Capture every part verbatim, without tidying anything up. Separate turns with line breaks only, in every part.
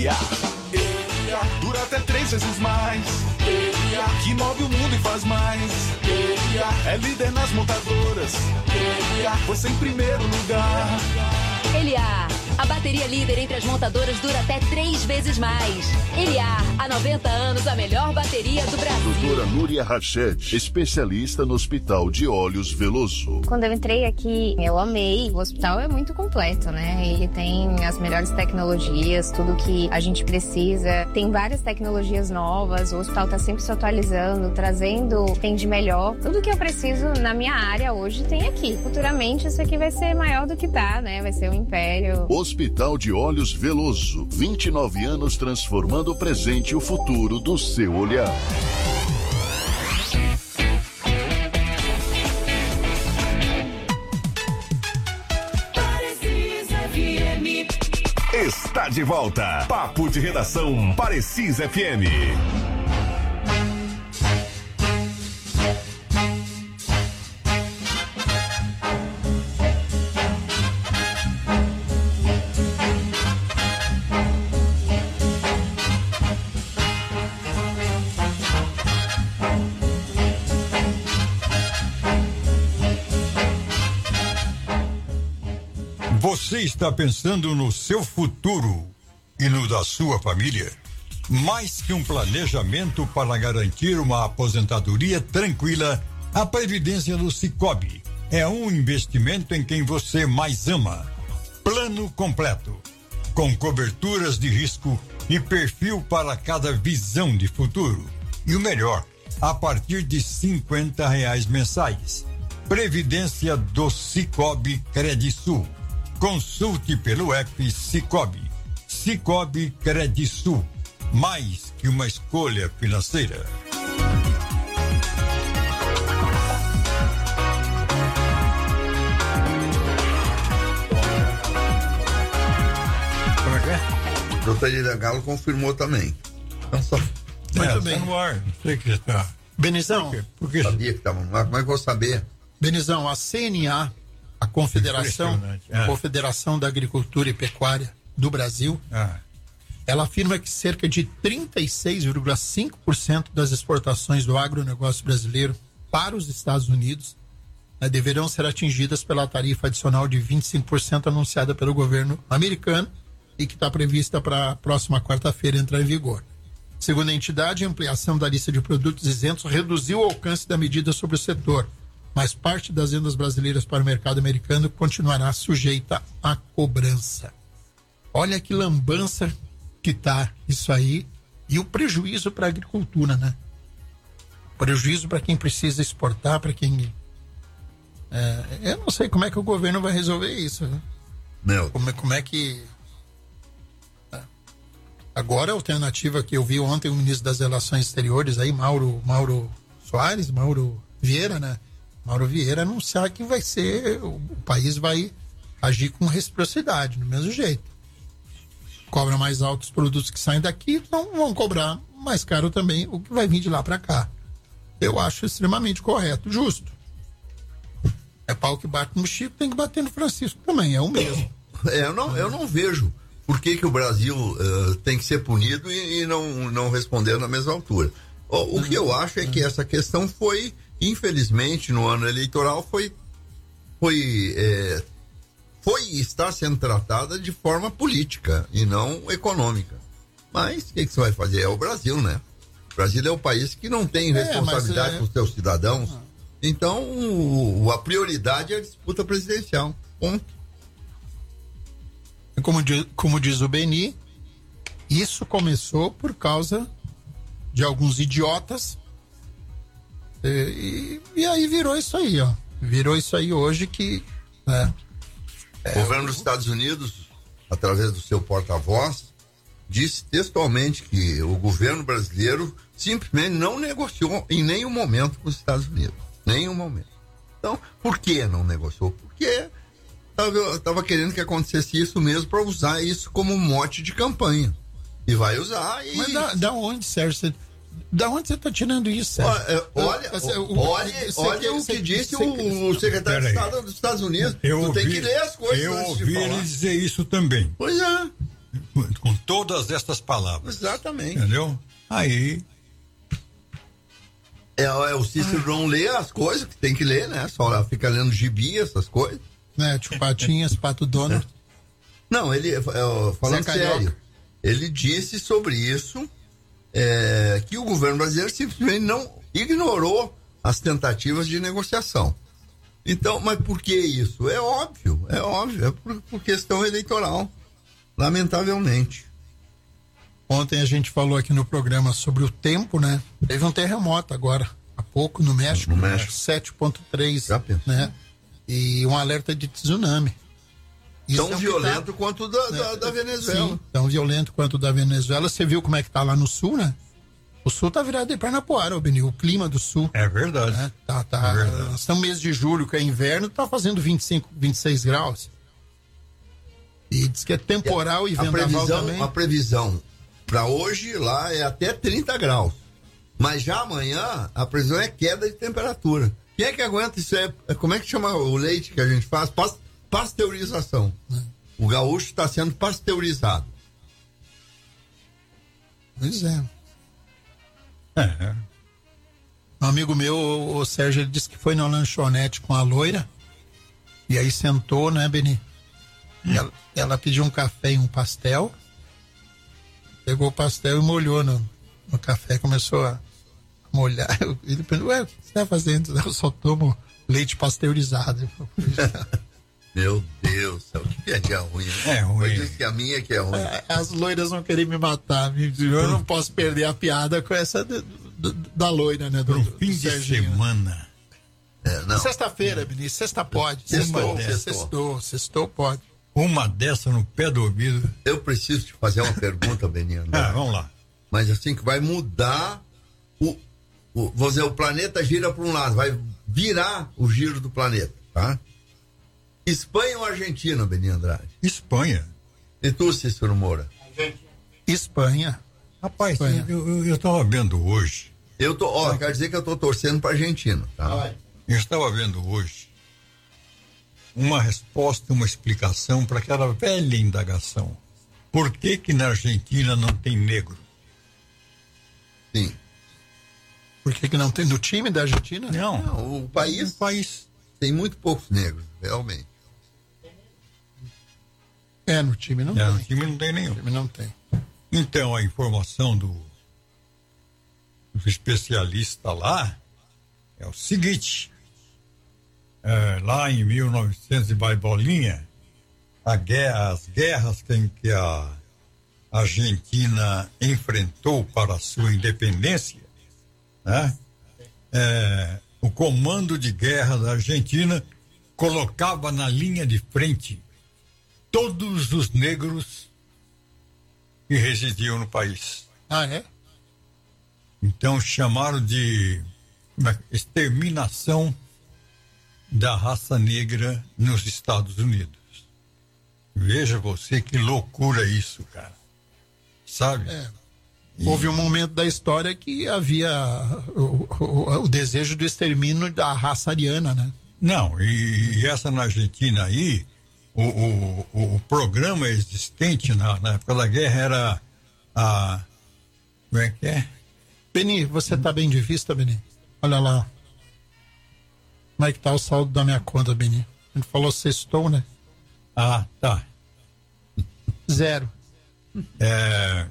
Eliar. Eliar dura até três vezes mais. Eliar que move o mundo e faz mais. Eliar é líder nas montadoras. Eliar você em primeiro lugar.
Eliar, a bateria líder entre as montadoras dura até três vezes mais. Eliar, há noventa anos, a melhor bateria do Brasil.
Doutora Núria Rached, especialista no Hospital de Olhos Veloso.
Quando eu entrei aqui, eu amei. O hospital é muito completo, né? Ele tem as melhores tecnologias, tudo que a gente precisa. Tem várias tecnologias novas, o hospital está sempre se atualizando, trazendo o que tem de melhor. Tudo que eu preciso na minha área hoje tem aqui. Futuramente isso aqui vai ser maior do que tá, né? Vai ser um império.
Hospital de Olhos Veloso, vinte e nove anos transformando o presente e o futuro do seu olhar.
Está de volta. Papo de Redação Parecis F M.
Você está pensando no seu futuro e no da sua família? Mais que um planejamento para garantir uma aposentadoria tranquila, a Previdência do Sicoob é um investimento em quem você mais ama. Plano completo, com coberturas de risco e perfil para cada visão de futuro. E o melhor, a partir de cinquenta reais mensais. Previdência do Sicoob Credisul. Consulte pelo app Sicoob. Sicoob Credisul. Mais que uma escolha financeira.
Como é que é? O doutor Lira Galo confirmou também. Então só.
Muito é, bem. Tá no ar. Não sei que tá.
Benizão.
Por quê? Por quê?
Sabia que estava no ar, como é que eu vou saber?
Benizão, a C N A, a Confederação,
é.
a Confederação da Agricultura e Pecuária do Brasil,
Ah.
ela afirma que cerca de trinta e seis vírgula cinco por cento das exportações do agronegócio brasileiro para os Estados Unidos, né, deverão ser atingidas pela tarifa adicional de vinte e cinco por cento anunciada pelo governo americano e que está prevista para a próxima quarta-feira entrar em vigor. Segundo a entidade, a ampliação da lista de produtos isentos reduziu o alcance da medida sobre o setor, mas parte das vendas brasileiras para o mercado americano continuará sujeita à cobrança. Olha que lambança que tá isso aí, e o prejuízo para a agricultura, né? Prejuízo para quem precisa exportar, para quem... É, eu não sei como é que o governo vai resolver isso, né?
Meu.
Como, como é que... É. Agora a alternativa que eu vi ontem, o ministro das Relações Exteriores aí, Mauro, Mauro Soares, Mauro Vieira, né? Mauro Vieira anunciar que vai ser, o, o país vai agir com reciprocidade, do mesmo jeito. Cobra mais altos produtos que saem daqui, então vão cobrar mais caro também o que vai vir de lá para cá. Eu acho extremamente correto, justo. É pau que bate no Chico, tem que bater no Francisco também, é o mesmo.
É, eu, não, eu não vejo por que, que o Brasil uh, tem que ser punido e, e não, não responder na mesma altura. O, o que eu acho é que essa questão foi, infelizmente, no ano eleitoral, foi, foi, é, foi e está sendo tratada de forma política e não econômica. Mas o que, que você vai fazer? É o Brasil, né? O Brasil é o país que não tem responsabilidade é, é... com os seus cidadãos. Ah. Então, o, a prioridade é a disputa presidencial. Ponto.
Como diz, como diz o Beni, isso começou por causa de alguns idiotas e, e aí virou isso aí, ó. Virou isso aí hoje que... Né,
é, o governo dos Estados Unidos, através do seu porta-voz, disse textualmente que o governo brasileiro simplesmente não negociou em nenhum momento com os Estados Unidos. Nenhum momento. Então, por que não negociou? Porque estava querendo que acontecesse isso mesmo para usar isso como mote de campanha. E vai usar e...
Mas da, da onde, Sérgio? Da onde você está tirando isso, Sérgio?
Olha, olha, o, olha, olha quer, o que cê, disse cê, o, o secretário de Estado dos Estados Unidos.
Eu
tu
ouvi,
tem que ler as coisas
eu
antes
ouvi
de falar.
Ele dizer isso também.
Pois é.
com, com todas estas palavras.
Exatamente.
Entendeu? Aí.
É, é o Cícero ah. não lê as coisas que tem que ler, né? Só fica lendo gibi, essas coisas.
Né, tipo Patinhas, Pato Donald.
Não, ele, é, falando sério, ele disse sobre isso é, que o governo brasileiro simplesmente não ignorou as tentativas de negociação. Então, mas por que isso? É óbvio, é óbvio, é por, por questão eleitoral, lamentavelmente.
Ontem a gente falou aqui no programa sobre o tempo, né? Teve um terremoto agora, há pouco, no México,
no México.
sete ponto três, né? E um alerta de tsunami. Isso
tão
é um
violento
tá,
quanto o da,
né?
da, da Venezuela.
Sim, tão violento quanto o da Venezuela. Você viu como é que tá lá no sul, né? O sul tá virado de perna pro ar, ô Benil. O clima do sul.
É verdade.
Né? Tá, tá.
É verdade.
Nós estamos no mês de julho, que é inverno, tá fazendo vinte e cinco, vinte e seis graus. E diz que é temporal e, e vendaval
previsão,
também.
A previsão para hoje lá é até trinta graus. Mas já amanhã a previsão é queda de temperatura. Quem é que aguenta isso? É, é, como é que chama o leite que a gente faz? Pas, pasteurização. É. O gaúcho está sendo pasteurizado.
Pois é.
É.
Um amigo meu, o Sérgio, ele disse que foi na lanchonete com a loira. E aí sentou, né, Beni? Hum. Ela, ela pediu um café e um pastel. Pegou o pastel e molhou no, no café. Começou a molhar. Ele perguntou, ué, o que você está fazendo? Eu só tomo leite pasteurizado.
Meu Deus, céu, que piadinha ruim. Né?
É ruim.
Eu disse que a minha que é ruim.
As loiras vão querer me matar. Eu não posso perder a piada com essa do, do, da loira, né? Do,
um
do
fim de
Serginho.
semana.
É, não.
Sexta-feira, Vinícius, sexta pode.
Sextou,
Sextou, sextou, sextou pode.
Uma dessa no pé do ouvido.
Eu preciso te fazer uma pergunta, Beninho.
Ah, vamos lá.
Mas assim, que vai mudar o, o, vou dizer, o planeta gira para um lado, vai virar o giro do planeta, tá? Espanha ou Argentina, Beninho Andrade?
Espanha.
E tu, Cícero Moura?
Espanha.
Rapaz,
Espanha.
eu, eu, eu tava vendo hoje.
Eu tô, ó, quer dizer que eu tô torcendo pra Argentina, tá?
Eu estava vendo hoje uma resposta, uma explicação para aquela velha indagação. Por que que na Argentina não tem negro?
Sim.
Por que que não tem no time da Argentina?
Não.
Não, o país,
o país
tem muito poucos negros, realmente.
É, no time não
é,
tem.
No time não tem nenhum.
No time não tem.
Então, a informação do, do especialista lá é o seguinte. É, lá em mil e novecentos e vai bolinha, a guerra, as guerras que, que a Argentina enfrentou para a sua independência, né? É, o comando de guerra da Argentina colocava na linha de frente todos os negros que residiam no país.
Ah, é?
Então chamaram de uma exterminação da raça negra nos Estados Unidos. Veja você que loucura isso, cara. Sabe?
É. E... Houve um momento da história que havia o, o, o desejo do extermínio da raça ariana, né?
Não, e, e essa na Argentina aí, o, o, o programa existente na, na época da guerra era a... Como é que é?
Beni, você tá bem de vista, Beni? Olha lá. Como é que tá o saldo da minha conta, Beni? A gente falou sextou, né?
Ah, tá.
Zero.
É...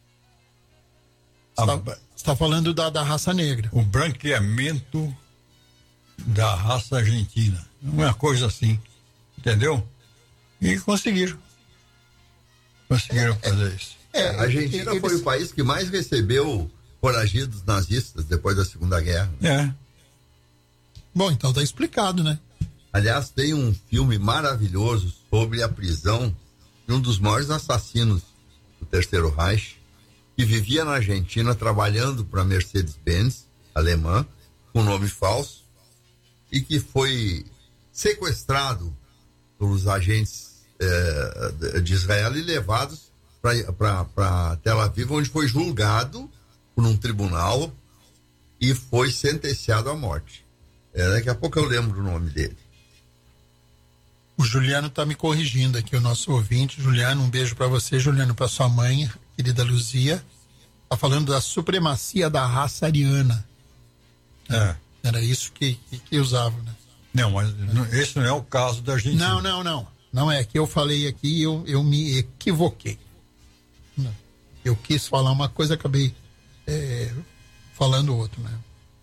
Você está tá falando da, da raça negra.
O branqueamento da raça argentina. Uma coisa assim. Entendeu? E conseguiram. Conseguiram
é,
fazer isso.
É, a Argentina eles... foi o país que mais recebeu foragidos nazistas depois da Segunda Guerra.
É.
Bom, então tá explicado, né?
Aliás, tem um filme maravilhoso sobre a prisão de um dos maiores assassinos do Terceiro Reich, que vivia na Argentina trabalhando para Mercedes-Benz, alemã, com nome falso, e que foi sequestrado pelos agentes eh, de Israel e levados para Tel Aviv, onde foi julgado por um tribunal e foi sentenciado à morte. É, daqui a pouco eu lembro o nome dele.
O Juliano tá me corrigindo aqui, o nosso ouvinte. Juliano, um beijo para você, Juliano, para sua mãe, querida Luzia. Tá falando da supremacia da raça ariana.
É.
Era isso que, que, que usavam, né?
Não, mas é. esse não é o caso da Argentina.
Não, não, não. Não é que eu falei aqui e eu, eu me equivoquei. Não. Eu quis falar uma coisa, acabei é, falando outro, né?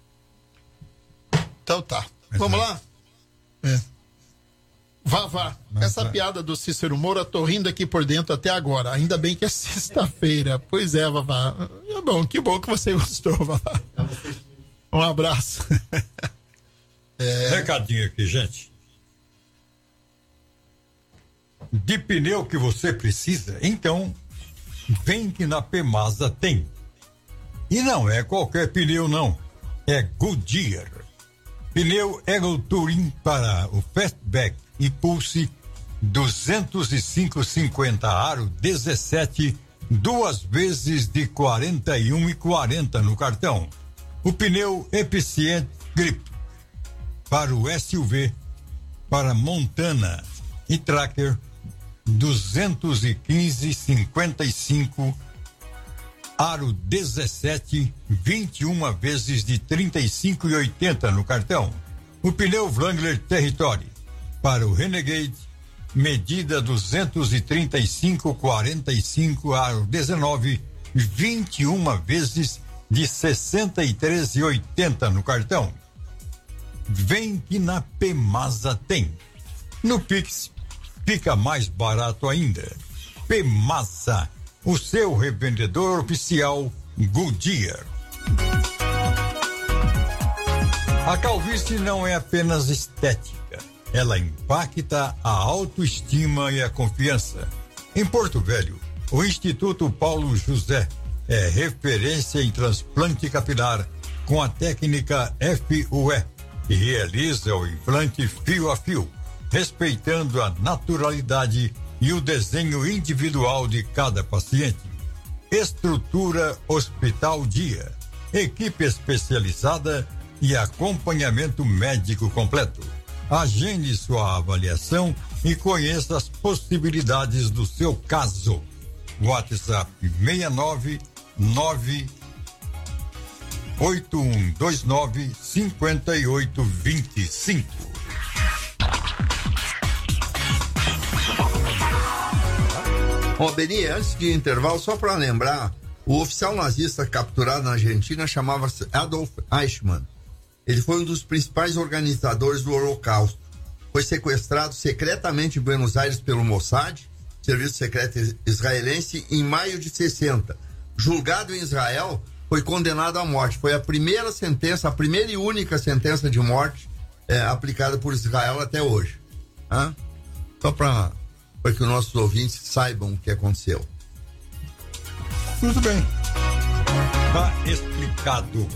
Então tá. Mas Vamos é. lá? É. Vá, vá. Mas Essa é. piada do Cícero Moura, tô rindo aqui por dentro até agora. Ainda bem que é sexta-feira. Pois é, Vavá. É bom, que bom que você gostou, Vavá. Um abraço.
É... Recadinho aqui, gente. De pneu que você precisa, então vem que na Pemasa tem. E não é qualquer pneu, não. É Goodyear. Pneu Eagle Touring para o Fastback e Pulse duzentos e cinco cinquenta aro dezessete, duas vezes de quarenta e um e quarenta no cartão. O pneu Efficient Grip para o S U V, para Montana e Tracker duzentos e quinze cinquenta e cinco aro dezessete, vinte e uma vezes de trinta e cinco e oitenta no cartão. O pneu Wrangler Territory para o Renegade, medida duzentos e trinta e cinco quarenta e cinco aro dezenove, vinte e uma vezes de sessenta e três e oitenta no cartão. Vem que na Pemasa tem. No Pix fica mais barato ainda. Pemasa, o seu revendedor oficial Goodyear. A calvície não é apenas estética, ela impacta a autoestima e a confiança. Em Porto Velho, o Instituto Paulo José é referência em transplante capilar com a técnica F U E, que realiza o implante fio a fio, respeitando a naturalidade e o desenho individual de cada paciente. Estrutura Hospital Dia, equipe especializada e acompanhamento médico completo. Agende sua avaliação e conheça as possibilidades do seu caso. WhatsApp seis nove nove oito um dois nove cinco oito dois cinco.
Bom, Beni, antes de intervalo, só para lembrar, o oficial nazista capturado na Argentina chamava-se Adolf Eichmann. Ele foi um dos principais organizadores do Holocausto. Foi sequestrado secretamente em Buenos Aires pelo Mossad, serviço secreto israelense, em maio de sessenta. Julgado em Israel, foi condenado à morte. Foi a primeira sentença, a primeira e única sentença de morte é, aplicada por Israel até hoje. Hã? Só para que os nossos ouvintes saibam o que aconteceu.
Tudo bem. Tá explicado.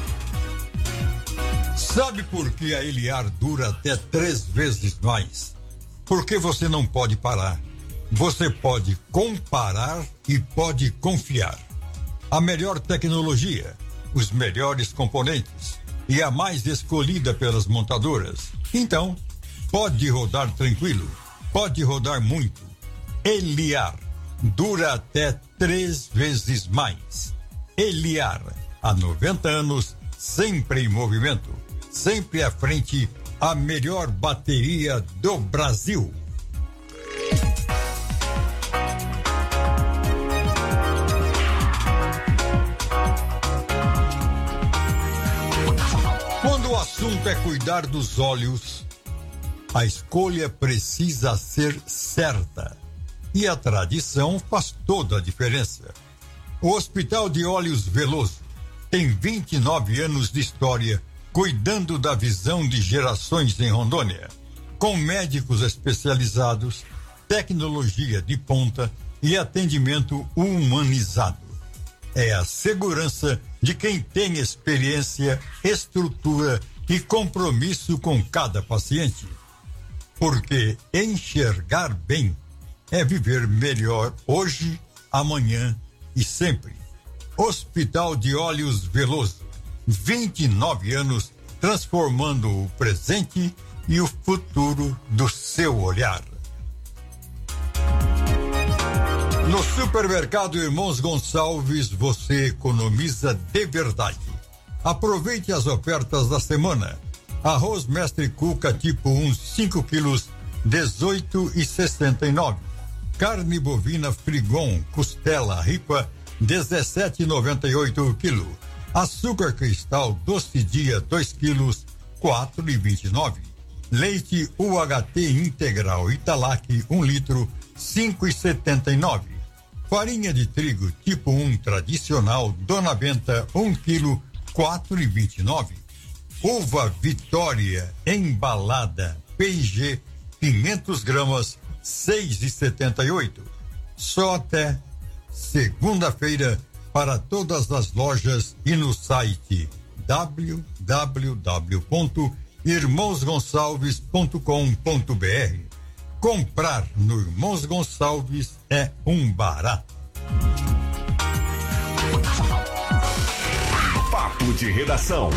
Sabe por que a Eliar dura até três vezes mais? Porque você não pode parar. Você pode comparar e pode confiar. A melhor tecnologia, os melhores componentes e a mais escolhida pelas montadoras. Então, pode rodar tranquilo, pode rodar muito. Eliar dura até três vezes mais. Eliar, há noventa anos, sempre em movimento, sempre à frente, a melhor bateria do Brasil. Quando o assunto é cuidar dos olhos, a escolha precisa ser certa. E a tradição faz toda a diferença. O Hospital de Olhos Veloso tem vinte e nove anos de história cuidando da visão de gerações em Rondônia, com médicos especializados, tecnologia de ponta e atendimento humanizado. É a segurança de quem tem experiência, estrutura e compromisso com cada paciente. Porque enxergar bem é viver melhor hoje, amanhã e sempre. Hospital de Olhos Veloso, vinte e nove anos transformando o presente e o futuro do seu olhar. No Supermercado Irmãos Gonçalves, você economiza de verdade. Aproveite as ofertas da semana. Arroz Mestre Cuca tipo um, cinco quilos, dezoito e sessenta e nove. Carne bovina Frigon, costela ripa, dezessete e noventa e oito o quilo. Açúcar cristal doce dia, dois quilos, quatro e vinte e nove. Leite U H T integral Italac, um litro, cinco e setenta e nove. Farinha de trigo tipo um tradicional Dona Benta, um quilo, quatro e vinte e nove. Uva Vitória embalada P I G, quinhentas gramas, seis e setenta e oito. Só até segunda-feira para todas as lojas e no site w w w ponto irmãos gonçalves ponto com ponto b r. Comprar no Irmãos Gonçalves é um barato.
Papo de Redação.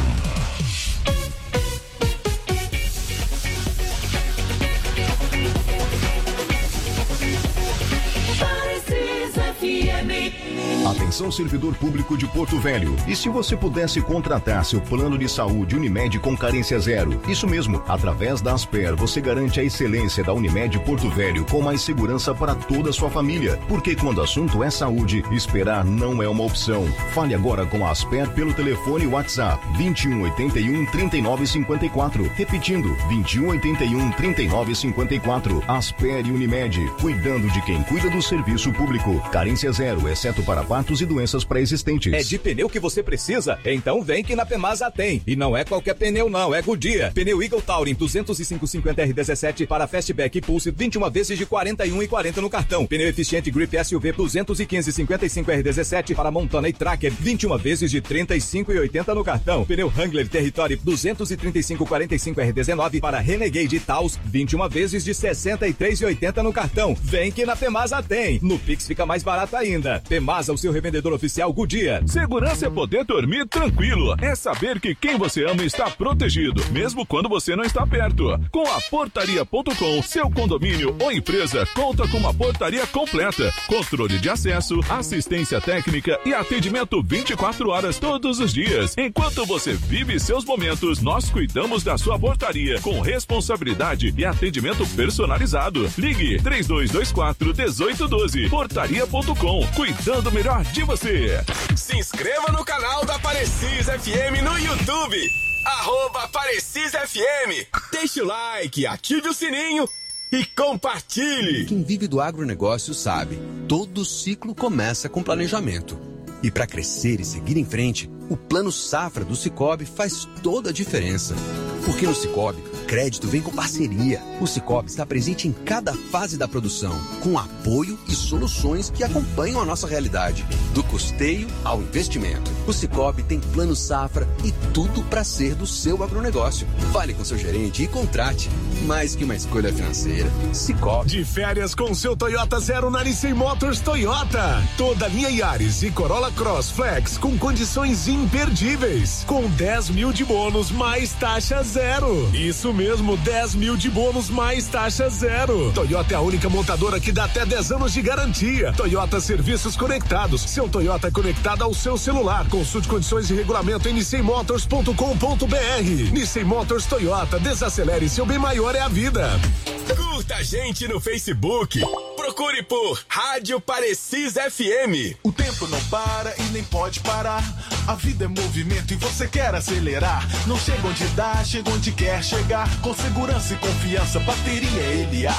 Atenção, servidor público de Porto Velho. E se você pudesse contratar seu plano de saúde Unimed com carência zero? Isso mesmo, através da Asper, você garante a excelência da Unimed Porto Velho com mais segurança para toda a sua família. Porque quando o assunto é saúde, esperar não é uma opção. Fale agora com a Asper pelo telefone WhatsApp vinte e um, oitenta e um, trinta e nove, cinquenta e quatro. Repetindo, vinte e um, oitenta e um, trinta e nove, cinquenta e quatro. Asper e Unimed, cuidando de quem cuida do serviço público. Carência zero, exceto para partos e doenças pré-existentes.
É de pneu que você precisa? Então vem que na Pemasa tem. E não é qualquer pneu não, é Goodyear. Pneu Eagle Touring duzentos e cinco cinquenta R dezessete para Fastback e Pulse vinte e uma vezes de quarenta e um e quarenta no cartão. Pneu eficiente Grip S U V duzentos e quinze cinquenta e cinco R dezessete para Montana e Tracker vinte e uma vezes de trinta e cinco e oitenta no cartão. Pneu Wrangler Territory duzentos e trinta e cinco quarenta e cinco R dezenove para Renegade e Taos vinte e uma vezes de sessenta e três e oitenta no cartão. Vem que na Pemasa tem. No Pix fica mais barato ainda. Pemasa, o seu revendedor oficial Goodyear.
Segurança é poder dormir tranquilo. É saber que quem você ama está protegido, mesmo quando você não está perto. Com a portaria ponto com, seu condomínio ou empresa conta com uma portaria completa, controle de acesso, assistência técnica e atendimento vinte e quatro horas todos os dias. Enquanto você vive seus momentos, nós cuidamos da sua portaria com responsabilidade e atendimento personalizado. Ligue três dois dois quatro, um oito um dois. portaria ponto com, cuidando melhor de você.
Se inscreva no canal da Parecis F M no YouTube. Arroba Parecis F M. Deixe o like, ative o sininho e compartilhe.
Quem vive do agronegócio sabe, todo ciclo começa com planejamento. E para crescer e seguir em frente, o Plano Safra do Sicoob faz toda a diferença. Porque no Sicoob, crédito vem com parceria. O Sicoob está presente em cada fase da produção, com apoio e soluções que acompanham a nossa realidade, do custeio ao investimento. O Sicoob tem Plano Safra e tudo para ser do seu agronegócio. Fale com seu gerente e contrate. Mais que uma escolha financeira, Sicoob.
De férias com seu Toyota Zero na Nissan Motors Toyota. Toda linha Yaris e Corolla Cross Flex com condições imperdíveis. Com dez mil de bônus mais taxa zero. Isso mesmo, dez mil de bônus mais taxa zero. Toyota é a única montadora que dá até dez anos de garantia. Toyota Serviços Conectados. Seu Toyota é conectado ao seu celular. Consulte condições e regulamento em nissan motors ponto com ponto b r. Nissan Motors Toyota. Desacelere, seu bem maior é a vida. Curta a gente no Facebook. Procure por Rádio Parecis F M.
O tempo não para e nem pode parar. A vida é movimento e você quer acelerar. Não chega onde dá, chega onde quer chegar. Com segurança e confiança, bateria Eliar.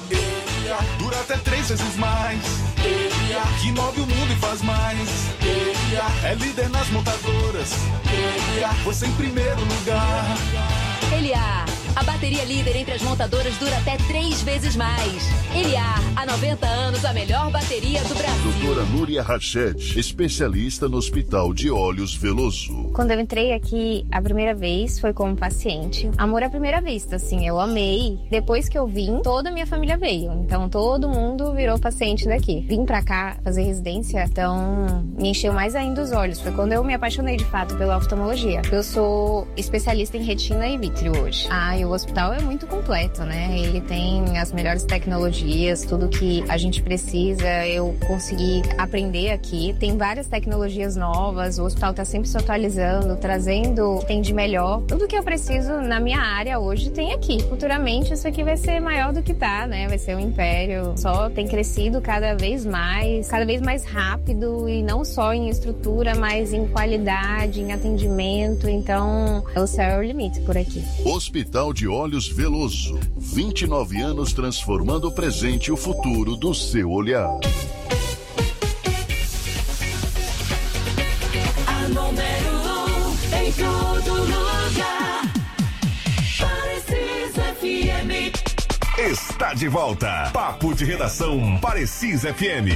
Eliar dura até três vezes mais. Eliar que move o mundo e faz mais. Eliar é líder nas montadoras. Eliar você em primeiro lugar.
Eliar, a bateria líder entre as montadoras dura até três vezes mais. Eliar, há noventa anos, a melhor bateria do Brasil.
Doutora Núria Rached, especialista no Hospital de Olhos Veloso.
Quando eu entrei aqui a primeira vez, foi como paciente. Amor à primeira vista, assim, eu amei. Depois que eu vim, toda a minha família veio. Então, todo mundo virou paciente daqui. Vim pra cá fazer residência, então me encheu mais ainda os olhos. Foi quando eu me apaixonei, de fato, pela oftalmologia. Eu sou especialista em retina e vítreo hoje. Ah, E o hospital é muito completo, né? Ele tem as melhores tecnologias, tudo que a gente precisa, eu consegui aprender aqui. Tem várias tecnologias novas, o hospital está sempre se atualizando, trazendo o que tem de melhor. Tudo que eu preciso na minha área hoje tem aqui. Futuramente isso aqui vai ser maior do que tá, né? Vai ser um império. Só tem crescido cada vez mais, cada vez mais rápido, e não só em estrutura, mas em qualidade, em atendimento. Então, o céu é o limite por aqui.
Hospital de Olhos Veloso. vinte e nove anos transformando o presente e o futuro do seu olhar.
A número um em todo lugar. Parecis F M.
Está de volta. Papo de Redação Parecis F M.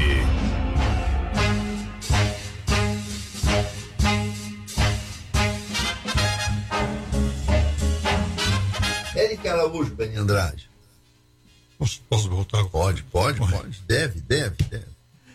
Eric Araújo, Beni Andrade.
Posso, posso voltar?
Pode, pode, pode, pode. Deve, deve, deve.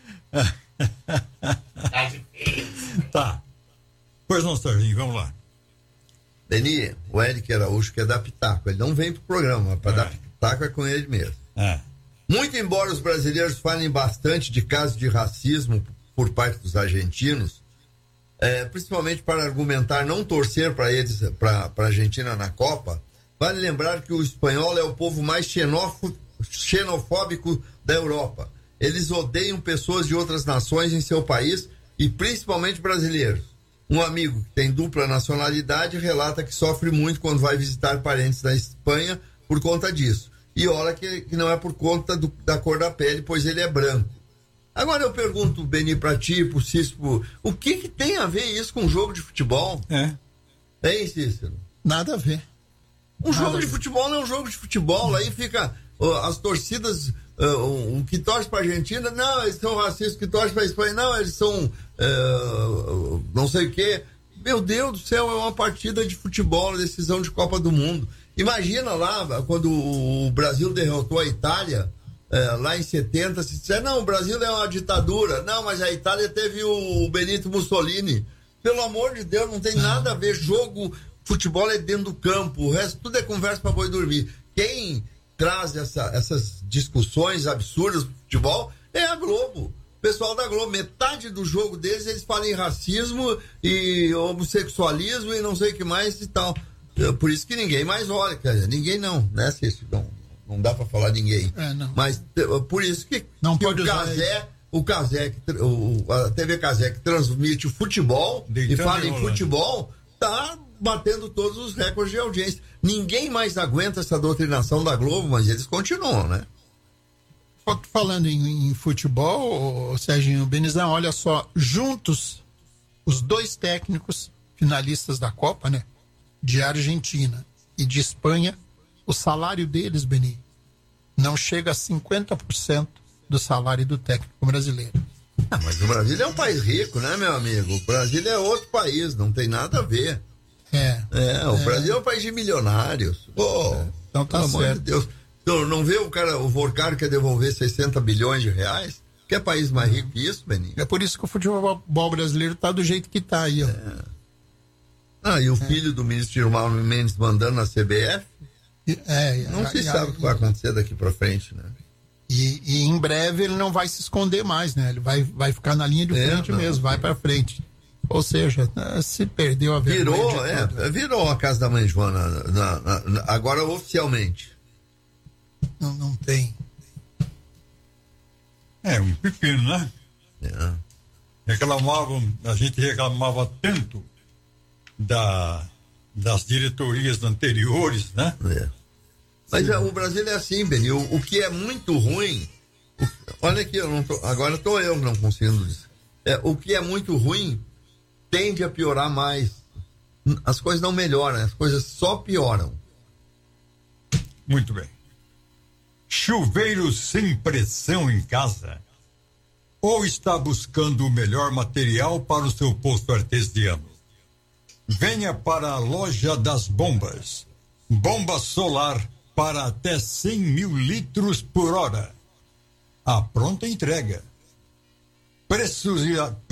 Tá. Pois não, Serginho, vamos lá.
Beni, o Eric Araújo quer dar pitaco. Ele não vem pro programa, mas para é. dar pitaco é com ele mesmo.
É.
Muito embora os brasileiros falem bastante de casos de racismo por parte dos argentinos, é, principalmente para argumentar não torcer para eles, para a Argentina na Copa, vale lembrar que o espanhol é o povo mais xenófobo, xenofóbico da Europa. Eles odeiam pessoas de outras nações em seu país e principalmente brasileiros. Um amigo que tem dupla nacionalidade relata que sofre muito quando vai visitar parentes na Espanha por conta disso. E olha que, que não é por conta do, da cor da pele, pois ele é branco. Agora eu pergunto, Beni, pra ti, pro Cícero, o que que tem a ver isso com um jogo de futebol?
É.
Hein, Cícero?
Nada a ver.
Um Nada jogo de futebol não é um jogo de futebol, aí fica uh, as torcidas, uh, um, que torce pra Argentina, não, eles são racistas, que torce pra Espanha, não, eles são uh, não sei o quê. Meu Deus do céu, é uma partida de futebol, decisão de Copa do Mundo. Imagina lá, quando o Brasil derrotou a Itália, uh, lá em setenta, se disser, não, o Brasil é uma ditadura, não, mas a Itália teve o Benito Mussolini. Pelo amor de Deus, não tem nada a ver, jogo... Futebol é dentro do campo, o resto tudo é conversa para boi dormir. Quem traz essa, essas discussões absurdas do futebol é a Globo. O pessoal da Globo, metade do jogo deles, eles falam em racismo e homossexualismo e não sei o que mais e tal. Por isso que ninguém mais olha, cara. Ninguém não, né, Cícero? Não, não dá para falar ninguém.
É, não.
Mas por isso que,
não
que
pode
o Cazé, o Cazé, o, a T V Cazé que transmite o futebol Deitando e fala em futebol, tá batendo todos os recordes de audiência. Ninguém mais aguenta essa doutrinação da Globo, mas eles continuam, né?
Falando em, em futebol, Serginho Benizão, olha só, juntos, os dois técnicos finalistas da Copa, né? De Argentina e de Espanha, o salário deles, Beni, não chega a cinquenta por cento do salário do técnico brasileiro.
Ah, mas o Brasil é um país rico, né, meu amigo? O Brasil é outro país, não tem nada a ver.
É.
É, o
é.
Brasil é um país de milionários. Pô,
é. Então tá
pelo
certo.
amor de Deus. Então, não vê o cara, o Vorcar quer devolver sessenta bilhões de reais? Quer país mais rico que isso, Beninho?
É por isso que o futebol brasileiro tá do jeito que tá aí, ó.
É. Ah, e o é. filho do ministro Gilmar Mendes mandando na C B F?
É,
não se sabe o que vai acontecer daqui pra frente, né?
E, e em breve ele não vai se esconder mais, né? Ele vai, vai ficar na linha de frente é, mesmo, vai pra frente. Ou seja, se perdeu a vergonha.
Virou, é, virou a casa da mãe Joana, na, na, na, agora oficialmente.
Não, não tem.
É, um pepino, né?
É.
Reclamavam, a gente reclamava tanto da, das diretorias anteriores, né?
É. Mas é, o Brasil é assim, Beni, o, o que é muito ruim, o, olha aqui, eu não tô, agora estou eu não conseguindo dizer. É, o que é muito ruim tende a piorar mais. As coisas não melhoram, as coisas só pioram.
Muito bem. Chuveiro sem pressão em casa? Ou está buscando o melhor material para o seu poço artesiano? Venha para a Loja das Bombas. Bomba solar para até cem mil litros por hora. A pronta entrega. Pressuriza,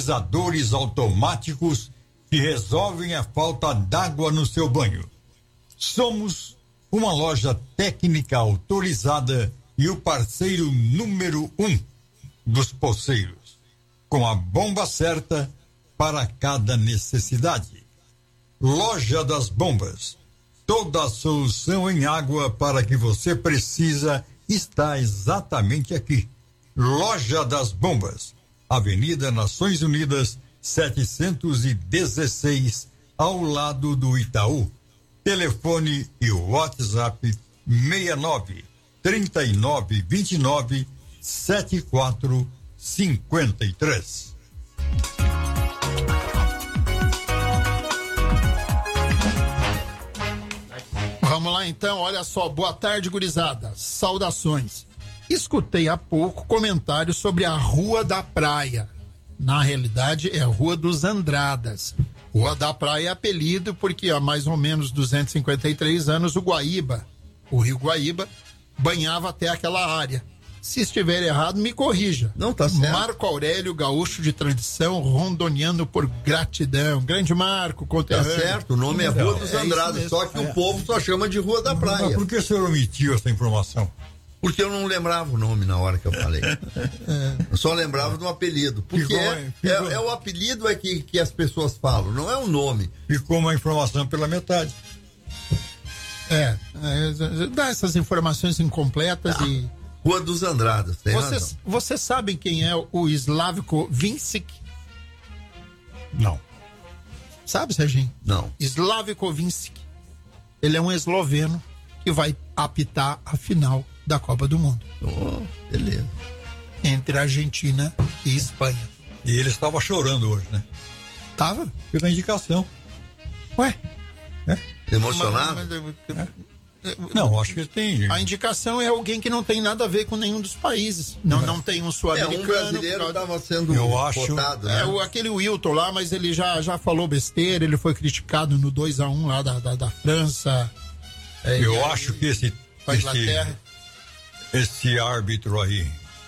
pressurizadores automáticos que resolvem a falta d'água no seu banho. Somos uma loja técnica autorizada e o parceiro número um dos poceiros, com a bomba certa para cada necessidade. Loja das Bombas. Toda a solução em água para que você precisa está exatamente aqui. Loja das Bombas. Avenida Nações Unidas, setecentos e dezesseis, ao lado do Itaú. Telefone e WhatsApp seis nove, trinta e nove, vinte e nove, setenta e quatro cinquenta e três.
Vamos lá então, olha só, boa tarde, gurizada, saudações. Escutei há pouco comentários sobre a Rua da Praia. Na realidade é a Rua dos Andradas. Rua da Praia é apelido porque há mais ou menos duzentos e cinquenta e três anos o Guaíba, o rio Guaíba, banhava até aquela área. Se estiver errado, me corrija.
Não, tá certo.
Marco Aurélio, gaúcho de tradição, rondoniano por gratidão. Grande Marco, conterrâneo.
Tá certo, o nome é Rua dos Andradas, só que
É.
o povo só chama de Rua da Praia.
Mas por que o senhor omitiu essa informação?
Porque eu não lembrava o nome na hora que eu falei. Eu só lembrava do apelido. Porque
Ficou,
é,
ficou.
é, é o apelido é que, que as pessoas falam, não é o nome.
Ficou uma informação pela metade.
É, é, dá essas informações incompletas
Ah,
e...
Rua dos Andradas, tem
Vocês,
razão.
vocês sabem quem é o Slavko Vincic?
Não.
Sabe, Serginho?
Não.
Slavko Vincic. Ele é um esloveno que vai apitar a final da Copa do Mundo.
Oh, beleza.
Entre Argentina e Espanha.
E ele estava chorando hoje, né?
Tava?
Pela indicação.
Ué?
É?
Emocionado?
Mas- mas- é,
Não, acho que ele tem.
A indicação é alguém que não tem nada a ver com nenhum dos países. Não, não tem um
É,
sul-americano.
um brasileiro estava sendo
Eu acho-
votado,
É,
né?
o, aquele Wilton lá, mas ele já, já falou besteira, ele foi criticado no dois a um lá da, da, da França. É,
Eu
e aí,
acho que esse,
com a Inglaterra.
esse, esse árbitro aí,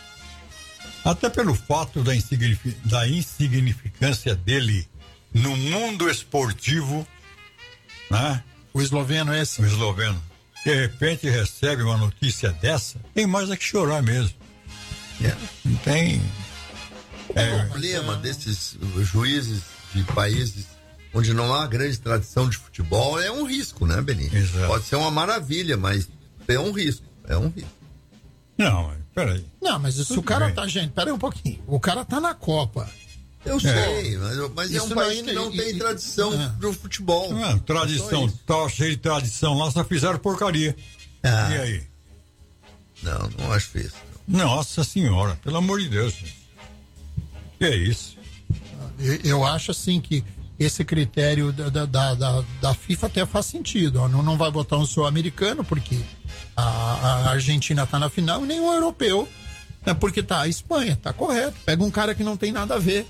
até pelo fato da, insignifi- da insignificância dele no mundo esportivo, né?
O esloveno é esse?
O esloveno. De repente recebe uma notícia dessa, tem mais é que chorar mesmo.
É.
Não tem.
O problema desses juízes de países onde não há grande tradição de futebol é um risco, né, Beninho?
Exato.
Pode ser uma maravilha, mas é um risco. É um risco.
Não, peraí.
Não, mas se o cara tá, gente, peraí um pouquinho. O cara tá na Copa.
Eu sei, mas, mas é
Isso
um
não
país
é-
que não
e-
tem
e-
tradição
é.
do futebol.
Não, tradição, tá cheio de tradição lá, só fizeram porcaria.
Ah.
E aí?
Não, não acho isso.
Nossa senhora, pelo amor de Deus. Gente. Que é isso?
Eu, eu acho assim que esse critério da, da, da, da, da FIFA até faz sentido. Ó. Não, não vai botar um sul-americano, porque a, a Argentina tá na final, e nem o europeu. É porque tá a Espanha, tá correto. Pega um cara que não tem nada a ver.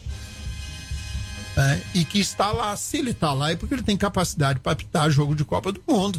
É, e que está lá. Se ele tá lá, é porque ele tem capacidade para apitar jogo de Copa do Mundo.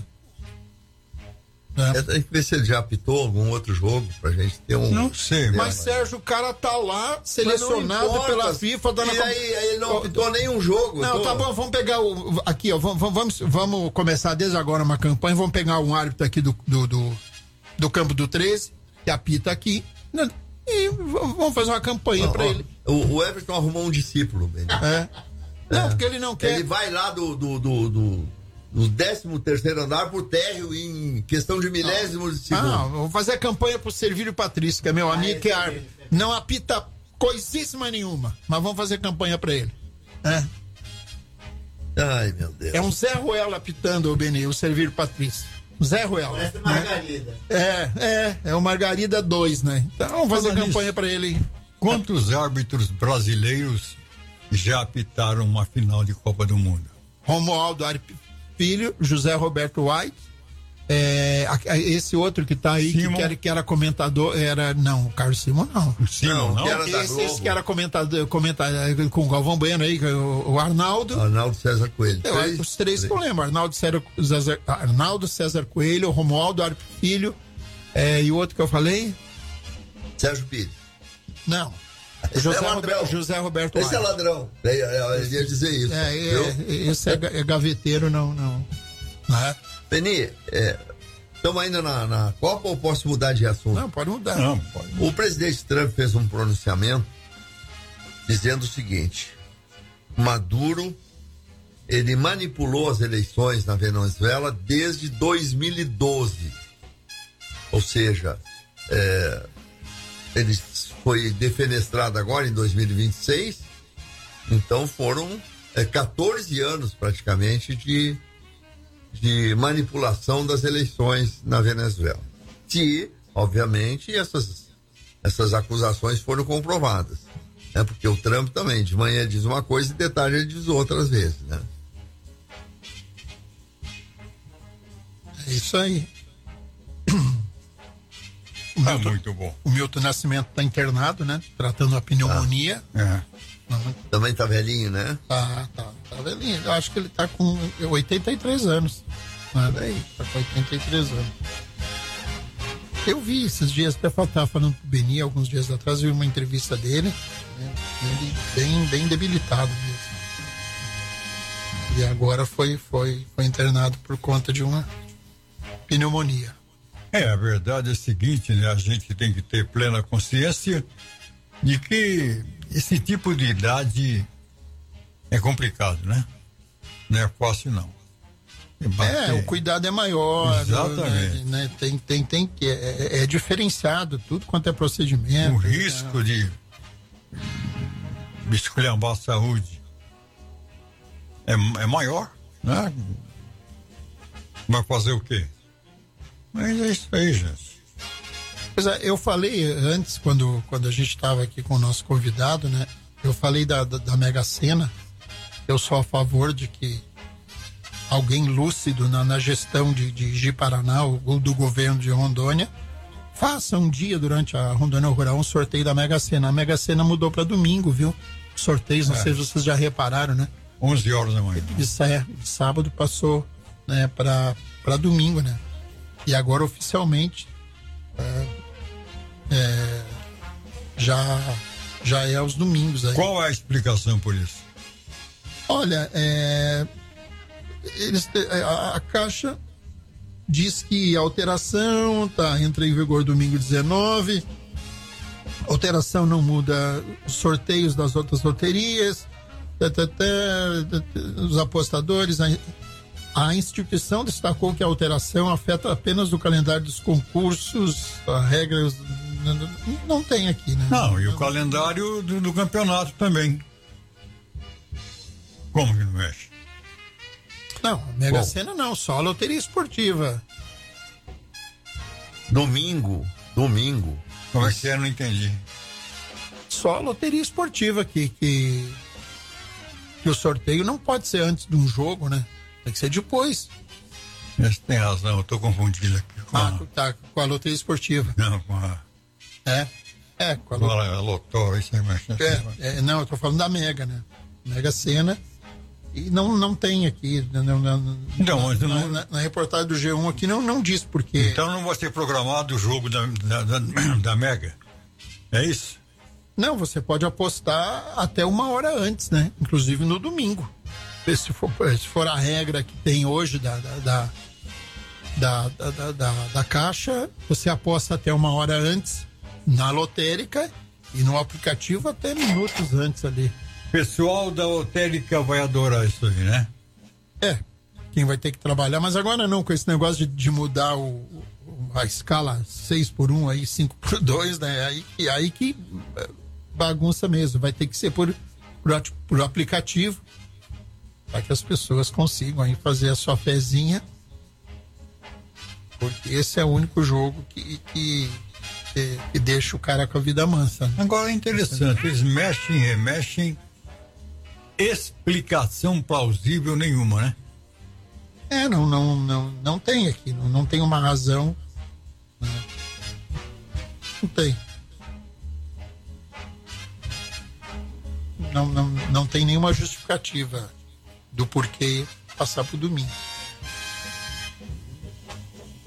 É. Tem que ver se ele já apitou algum outro jogo pra gente ter um.
Não sei,
Mas, Sérgio, o cara tá lá, selecionado
importa.
pela FIFA. Tá na
E
Copa-
aí, aí ele não apitou nenhum jogo.
Não,
eu tô-
tá bom, vamos pegar o. Aqui, ó, vamos, vamos, vamos começar desde agora uma campanha. Vamos pegar um árbitro aqui do, do, do, do campo do treze, que apita aqui, né, e v- vamos fazer uma campanha
Ó,
pra
ó,
ele.
O, o Everton arrumou um discípulo, Benny.
É. Não, porque ele não quer.
Ele vai lá do, do, do, do, do décimo terceiro andar pro térreo em questão de milésimos de segundo.
Ah, vou fazer a campanha pro Servílio Patrício, que é meu amigo, que é árbitro. Não apita coisíssima nenhuma, mas vamos fazer campanha pra ele. É.
Ai, meu Deus.
É um Zé Ruela apitando, o Beni, o Servílio Patrício. Zé Ruela.
Parece Margarida.
É, é, é o Margarida dois, né? Então vamos fazer
Falando
campanha
nisso,
pra ele.
Quantos árbitros brasileiros já apitaram uma final de Copa do Mundo?
Romualdo Arp Filho, José Roberto White, é, a- a- esse outro que tá aí, que,
Simon.
que, era, que era comentador, era, não, o Carlos Simon não.
O Simon, não?
que era da
Esse,
Globo.
esse que era comentador, comentador com o Galvão Bueno aí, o, o Arnaldo.
Arnaldo César Coelho.
Eu acho que os três que eu lembro, Arnaldo César, César, Arnaldo César Coelho, Romualdo Arp Filho, é, e o outro que eu falei?
Sérgio Pires.
Não.
Esse
José,
é ladrão.
Roberto, José Roberto
Esse é
White.
ladrão. É, é, eu ia dizer isso.
É,
viu?
é, esse é, ga- é gaveteiro, não, não. Né?
Beni, estamos é, ainda na, na Copa ou posso mudar de assunto?
Não, pode mudar.
Não, pode mudar.
O presidente Trump fez um pronunciamento dizendo o seguinte: Maduro, ele manipulou as eleições na Venezuela desde dois mil e doze. Ou seja, é, ele foi defenestrado agora em dois mil e vinte e seis, então foram é, quatorze anos praticamente de, de manipulação das eleições na Venezuela. Se, obviamente, essas, essas acusações foram comprovadas. Né? Porque o Trump também, de manhã diz uma coisa e de tarde ele diz outra às vezes, né?
É isso aí.
O Milton, ah, muito bom.
O Milton Nascimento está internado, né? Tratando a pneumonia.
Ah, é.
Não,
também tá velhinho, né?
Tá, tá, tá velhinho. Eu acho que ele tá com oitenta e três anos. Né? Daí, tá com oitenta e três anos. Eu vi esses dias, até estava falando pro Beni, alguns dias atrás, eu vi uma entrevista dele, né? Ele bem, bem debilitado mesmo. E agora foi, foi, foi internado por conta de uma pneumonia.
É, a verdade é a seguinte, né? A gente tem que ter plena consciência de que esse tipo de idade é complicado, né? Não é fácil, não.
É, o cuidado é maior.
Exatamente.
Né? Tem, tem, tem que é, é diferenciado, tudo quanto é procedimento.
O risco
né?
de, de esculhambar a saúde é, é maior, né? Vai fazer o quê? Mas é isso aí, gente.
Pois é, eu falei antes, quando, quando a gente estava aqui com o nosso convidado, né? Eu falei da, da, da Mega Sena. Eu sou a favor de que alguém lúcido na, na gestão de, de Ji-Paraná ou do governo de Rondônia faça um dia durante a Rondônia Rural um sorteio da Mega Sena. A Mega Sena mudou para domingo, viu? Sorteios, não é. sei se vocês já repararam, né?
onze horas da manhã.
Isso é, de sábado passou, né, para domingo, né? E agora oficialmente é, é, já, já é aos domingos. Aí.
Qual é a explicação por isso?
Olha, é, eles, a, a Caixa diz que a alteração tá, entra em vigor domingo dezenove. A alteração não muda os sorteios das outras loterias. Tê, tê, tê, tê, os apostadores. A, a instituição destacou que a alteração afeta apenas o calendário dos concursos, as regras. Não tem aqui, né?
Não, e o calendário do, do campeonato também. Como que não mexe?
Não, a Mega Sena não, só a loteria esportiva.
Domingo, domingo.
Como é que é? Não entendi.
Só a loteria esportiva que, que, que o sorteio não pode ser antes de um jogo, né? Tem que ser depois.
Você tem razão, eu tô confundido aqui. Com
ah,
a...
tá, com a loteria esportiva.
Não, com a...
É, é, com a,
com a lotória, isso aí mexe.
É, é, não, eu tô falando da Mega, né? Mega Sena. E não, não tem aqui, não, não,
não, mas
na,
não...
Na, na reportagem do G um aqui não, não diz por quê.
Então não vai ser programado o jogo da, da, da, da Mega, é isso?
Não, você pode apostar até uma hora antes, né? Inclusive no domingo. Se for, se for a regra que tem hoje da, da, da, da, da, da, da Caixa, você aposta até uma hora antes na lotérica e no aplicativo até minutos antes ali.
Pessoal da lotérica vai adorar isso aí, né?
É, quem vai ter que trabalhar, mas agora não, com esse negócio de, de mudar o, a escala seis por um, aí cinco por dois, né? Aí, aí que bagunça mesmo, vai ter que ser por, por, por aplicativo, para que as pessoas consigam aí fazer a sua fezinha, porque esse é o único jogo que, que, que, que deixa o cara com a vida mansa. Né?
Agora é interessante, eles mexem, remexem, explicação plausível nenhuma, né?
É, não, não, não, não tem aqui, não, não tem uma razão, né? Não tem. Não, não, não tem nenhuma justificativa do porquê passar pro domingo.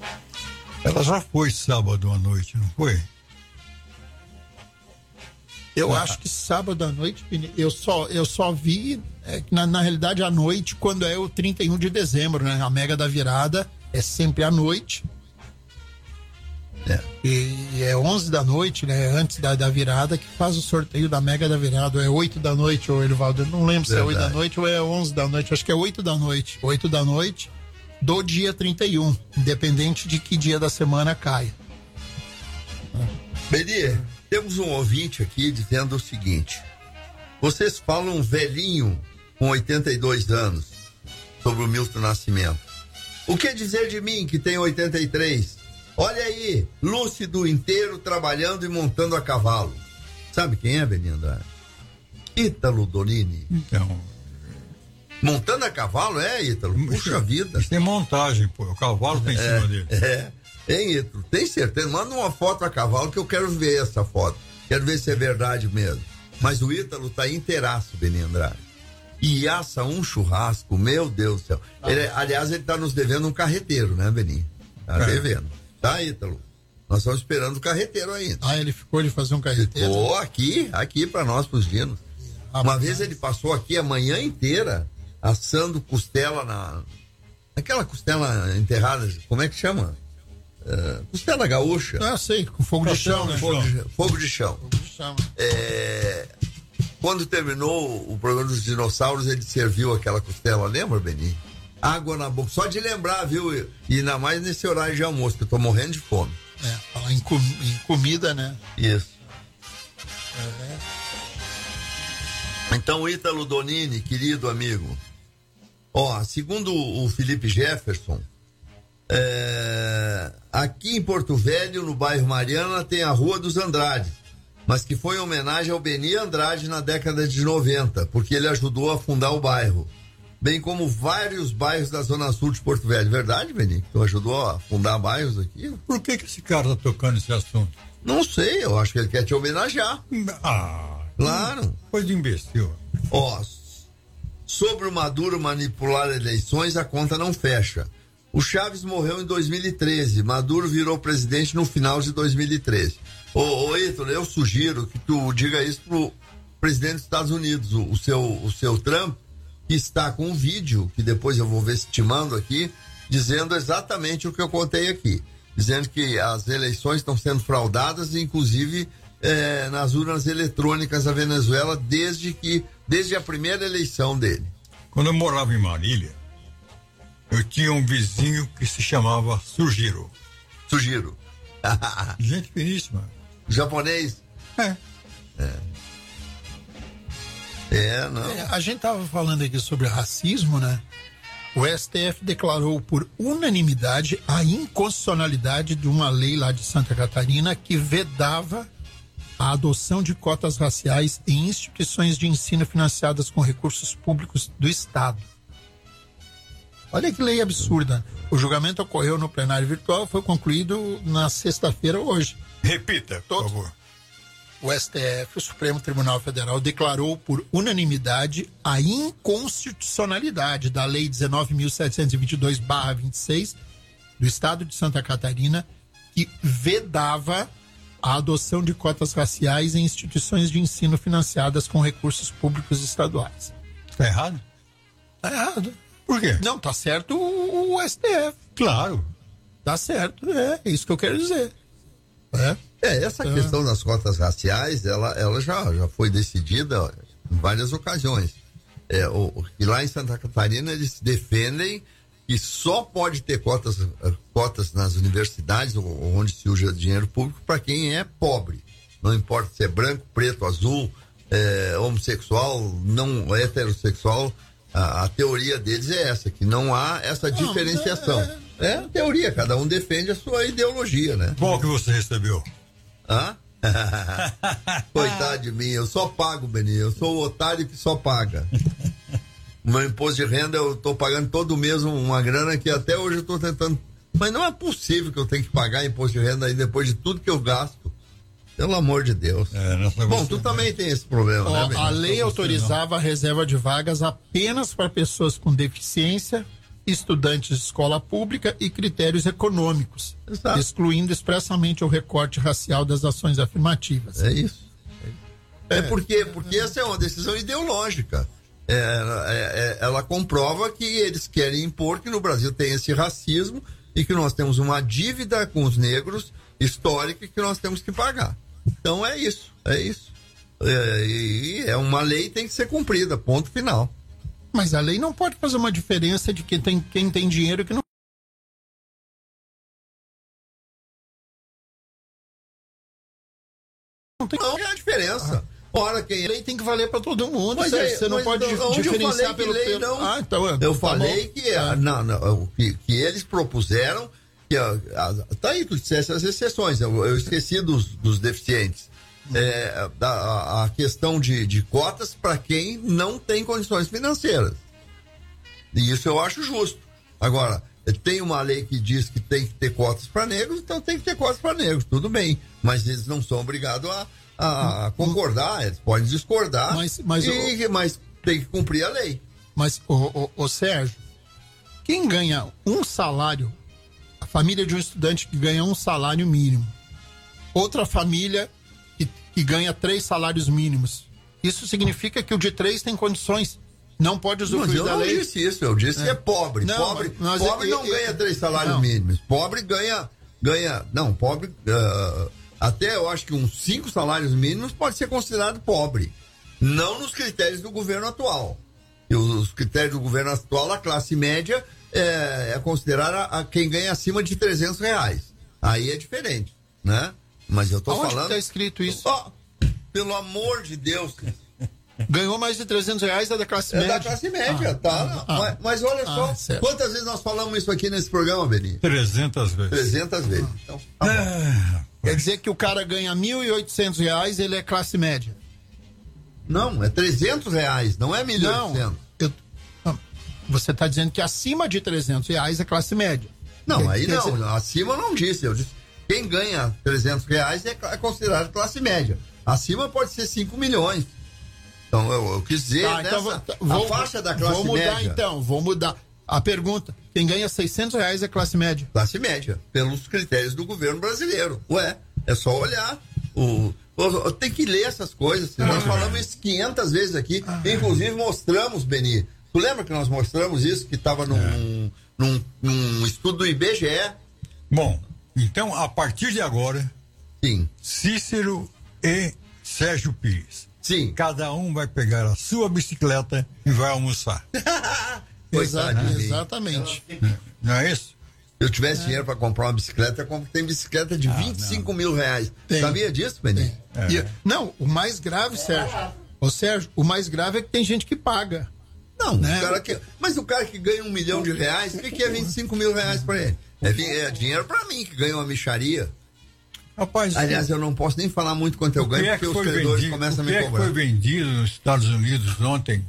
Ela já foi sábado à noite, não foi?
Eu acho que sábado à noite, eu só, eu só vi, é, na, na realidade, à noite, quando é o trinta e um de dezembro, né? A Mega da Virada é sempre à noite. É. E, e é onze da noite, né? Antes da, da virada, que faz o sorteio da Mega da Virada. É oito da noite, ou Elivaldo, eu não lembro Verdade. se é oito da noite ou é onze da noite. Acho que é oito da noite. oito da noite do dia trinta e um, independente de que dia da semana caia.
Beni, temos um ouvinte aqui dizendo o seguinte: vocês falam velhinho com oitenta e dois anos sobre o Milton Nascimento. O que dizer de mim que tenho oitenta e três? Olha aí, lúcido inteiro trabalhando e montando a cavalo. Sabe quem é, Beni Andrade? Ítalo Donini.
Então.
Montando a cavalo, é, Ítalo? Puxa vida.
Isso tem montagem, pô. O cavalo tá em
é,
cima dele.
É. Hein, Ítalo? Tem certeza? Manda uma foto a cavalo que eu quero ver essa foto. Quero ver se é verdade mesmo. Mas o Ítalo tá inteiraço, Beni Andrade. E assa um churrasco, meu Deus do céu. Ele, aliás, ele tá nos devendo um carreteiro, né, Beni? Tá é. devendo. Tá, Ítalo? Nós estamos esperando o carreteiro ainda.
Ah, ele ficou de fazer um carreteiro?
Ficou aqui, aqui pra nós, pros dinos. Ah, Uma vez ele passou aqui a manhã inteira assando costela na... Aquela costela enterrada, como é que chama? Uh, costela gaúcha.
Ah, sei, com fogo de chão, né?
Fogo de, fogo de chão.
Fogo de chão.
É, quando terminou o programa dos dinossauros, ele serviu aquela costela, lembra, Beni? Água na boca, só de lembrar, viu? E ainda mais nesse horário de almoço, que eu tô morrendo de fome.
É, falar em, com, em comida, né?
Isso. É. Então, Ítalo Donini, querido amigo, ó, segundo o Felipe Jefferson, é, aqui em Porto Velho, no bairro Mariana, tem a Rua dos Andrades, mas que foi em homenagem ao Beni Andrade na década de noventa, porque ele ajudou a fundar o bairro, bem como vários bairros da Zona Sul de Porto Velho. Verdade, Beni? Tu ajudou a fundar bairros aqui?
Por que que esse cara tá tocando esse assunto?
Não sei, eu acho que ele quer te homenagear.
Ah,
claro.
Coisa de imbecil.
Ó, sobre o Maduro manipular eleições, a conta não fecha. O Chaves morreu em dois mil e treze, Maduro virou presidente no final de dois mil e treze. Ô, ô Ítalo, eu sugiro que tu diga isso pro presidente dos Estados Unidos, o, o, seu, o seu Trump, que está com um vídeo, que depois eu vou ver se te mando aqui, dizendo exatamente o que eu contei aqui. Dizendo que as eleições estão sendo fraudadas, inclusive é, nas urnas eletrônicas da Venezuela, desde que, desde a primeira eleição dele.
Quando eu morava em Marília, eu tinha um vizinho que se chamava Sugiro.
Sugiro.
Gente finíssima.
Japonês?
É.
É. É, não.
É, a gente tava falando aqui sobre racismo, né? O S T F declarou por unanimidade a inconstitucionalidade de uma lei lá de Santa Catarina que vedava a adoção de cotas raciais em instituições de ensino financiadas com recursos públicos do Estado. Olha que lei absurda. O julgamento ocorreu no plenário virtual, foi concluído na sexta-feira hoje.
Repita, por
Todos.
favor.
O S T F, o Supremo Tribunal Federal, declarou por unanimidade a inconstitucionalidade da Lei dezenove mil setecentos e vinte e dois barra vinte e seis do Estado de Santa Catarina, que vedava a adoção de cotas raciais em instituições de ensino financiadas com recursos públicos estaduais.
Tá errado?
Tá errado.
Por quê?
Não, tá certo o, o S T F.
Claro.
Tá certo, é, é isso que eu quero dizer. É.
É, essa é. questão das cotas raciais, ela, ela já, já foi decidida em várias ocasiões. É, o, e lá em Santa Catarina eles defendem que só pode ter cotas, cotas nas universidades, onde se usa dinheiro público, para quem é pobre. Não importa se é branco, preto, azul, é, homossexual, não heterossexual. A, a teoria deles é essa, que não há essa não, diferenciação. É, é a teoria, cada um defende a sua ideologia, né?
Qual que você recebeu?
Hã? Coitado de mim, eu só pago, Beni, eu sou o otário que só paga. O meu imposto de renda eu tô pagando todo mês uma grana que até hoje eu tô tentando, mas não é possível que eu tenha que pagar imposto de renda aí depois de tudo que eu gasto. Pelo amor de Deus. É, bom, tu também tem esse problema,
Ó,
né,
a lei autorizava a reserva de vagas apenas para pessoas com deficiência, estudantes de escola pública e critérios econômicos, Exato. excluindo expressamente o recorte racial das ações afirmativas.
É isso. É porque, porque essa é uma decisão ideológica. É, é, é, ela comprova que eles querem impor que no Brasil tem esse racismo e que nós temos uma dívida com os negros histórica que nós temos que pagar. Então é isso, é isso. É, e é uma lei que tem que ser cumprida, ponto final.
Mas a lei não pode fazer uma diferença de quem tem, quem tem dinheiro e quem não.
Não tem não, é a diferença. Ah. Ora, quem...
A lei tem que valer para todo mundo.
Mas
Aí,
é,
você não
mas
pode
não,
diferenciar pelo
lei,
pelo...
Não.
Ah, então,
eu
tá
falei
bom.
que, é. não, não, que, que eles propuseram que, a, a, tá aí, tu disseste as exceções, eu, eu esqueci dos, dos deficientes. Hum. É, a, a questão de, de cotas para quem não tem condições financeiras. E isso eu acho justo. Agora, tem uma lei que diz que tem que ter cotas para negros, então tem que ter cotas para negros, tudo bem. Mas eles não são obrigados a a concordar, eles podem discordar,
mas, mas,
e,
o,
mas tem que cumprir a lei.
Mas, o, o, o Sérgio, quem ganha um salário, a família de um estudante que ganha um salário mínimo, outra família que, que ganha três salários mínimos, isso significa que o de três tem condições, não pode usufruir da lei.
Eu não disse isso, eu disse é. que é pobre. Não, pobre mas, mas pobre é, não é, ganha três salários não. mínimos, pobre ganha, ganha, não, pobre... Uh, Até eu acho que uns cinco salários mínimos pode ser considerado pobre. Não nos critérios do governo atual. E os critérios do governo atual, a classe média é, é considerada a quem ganha acima de trezentos reais. Aí é diferente, né? Mas eu tô
Aonde
falando...
Onde está escrito isso?
Oh, pelo amor de Deus.
Ganhou mais de trezentos reais é da classe
é
média.
É da classe média,
ah,
tá?
Ah,
mas, mas olha
ah,
só, quantas vezes nós falamos isso aqui nesse programa, Beni?
trezentas vezes.
trezentas vezes.
Ah.
Então, tá bom.
Ah. Quer dizer que o cara ganha mil e oitocentos reais, ele é classe média.
Não, é trezentos reais, não é mil e oitocentos.
Eu, não, você está dizendo que acima de trezentos reais é classe média.
Não,
quer,
aí
quer
não,
dizer...
acima eu não disse, eu disse, quem ganha trezentos reais é, é considerado classe média. Acima pode ser cinco milhões. Então eu, eu quis dizer,
tá,
nessa,
então, vou,
a faixa da classe
média. Vou mudar
média,
então, vou mudar. A pergunta, quem ganha seiscentos reais é classe média?
Classe média, pelos critérios do governo brasileiro. Ué, é só olhar. O, o, tem que ler essas coisas. Ah, nós falamos isso quinhentas vezes aqui. Ah, inclusive mostramos, Beni. Tu lembra que nós mostramos isso? Que estava num, é. num, num estudo do I B G E.
Bom, então a partir de agora,
sim,
Cícero e Sérgio Pires.
Sim.
Cada um vai pegar a sua bicicleta e vai almoçar.
Exa exatamente.
Não é isso?
Se eu tivesse é. dinheiro para comprar uma bicicleta, eu compro, tem bicicleta de ah, vinte e cinco mil reais. Tem. Sabia disso, Beni?
É. E, não, o mais grave, Sérgio, ô Sérgio, o mais grave é que tem gente que paga.
Não, né? o cara que, mas o cara que ganha um milhão de reais, o que, que é vinte e cinco mil reais para ele? É, é dinheiro para mim, que ganha uma micharia.
Rapaz,
aliás, eu não posso nem falar muito quanto eu ganho,
é
porque os credores vendido, começam a me
cobrar. O que é que foi vendido nos Estados Unidos ontem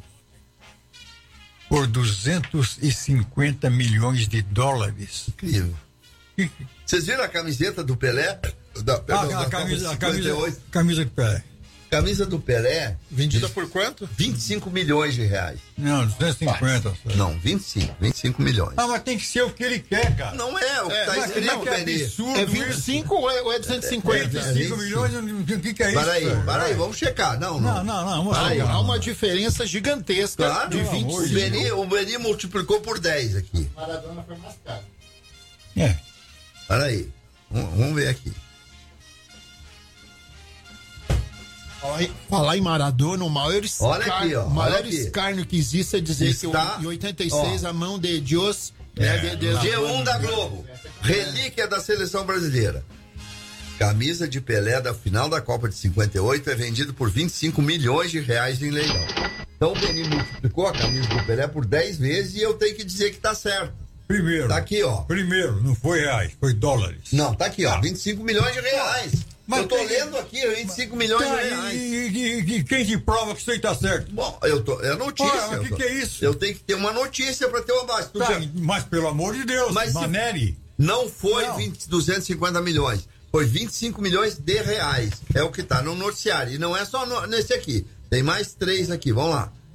por duzentos e cinquenta milhões de dólares?
Incrível. Vocês viram a camiseta do Pelé? Da, perdão,
ah, a,
da
camisa, a camisa, camisa do Pelé.
Camisa do Pelé.
Vendida por quanto?
vinte e cinco milhões de reais.
Não, duzentos e cinquenta.
Ah, não, vinte e cinco. vinte e cinco milhões.
Ah, mas tem que ser o que ele quer, cara.
Não é, o que é, tá escrito,
Benê.
É vinte e cinco ou é, ou é duzentos e cinquenta?
vinte e cinco milhões, o que, que é isso?
Para aí, para aí, vamos checar. Não, não.
Não, não, não.
Aí, há uma diferença gigantesca
claro,
de vinte e cinco.
O Beni, o Beni multiplicou por dez aqui.
Maradona foi mais caro.
É.
Para aí. Vamos, vamos ver aqui.
Falar em Maradona, o maior,
olha aqui, ó,
o maior
olha aqui.
escárnio que existe é dizer
está,
que em oitenta e seis ó, a mão de Deus
é, de, de, G um da Globo, relíquia da seleção brasileira. Camisa de Pelé da final da Copa de cinquenta e oito é vendido por vinte e cinco milhões de reais em leilão. Então o Beni multiplicou a camisa do Pelé por dez vezes e eu tenho que dizer que tá certo.
Primeiro.
Tá aqui, ó.
Primeiro, não foi reais, foi dólares.
Não, tá aqui, ó, vinte e cinco milhões de reais. Mas eu tô tem... lendo aqui, vinte e cinco milhões tá, de reais.
E, e, e quem te prova que isso aí tá certo?
Bom, eu tô, é notícia.
O que,
tô,
que é isso?
Eu tenho que ter uma notícia pra ter uma base.
Tá, já... Mas pelo amor de Deus,
mas
Maneri.
Não foi não. vinte, duzentos e cinquenta milhões, foi vinte e cinco milhões de reais. É o que tá no noticiário. E não é só no, nesse aqui. Tem mais três aqui, vamos lá.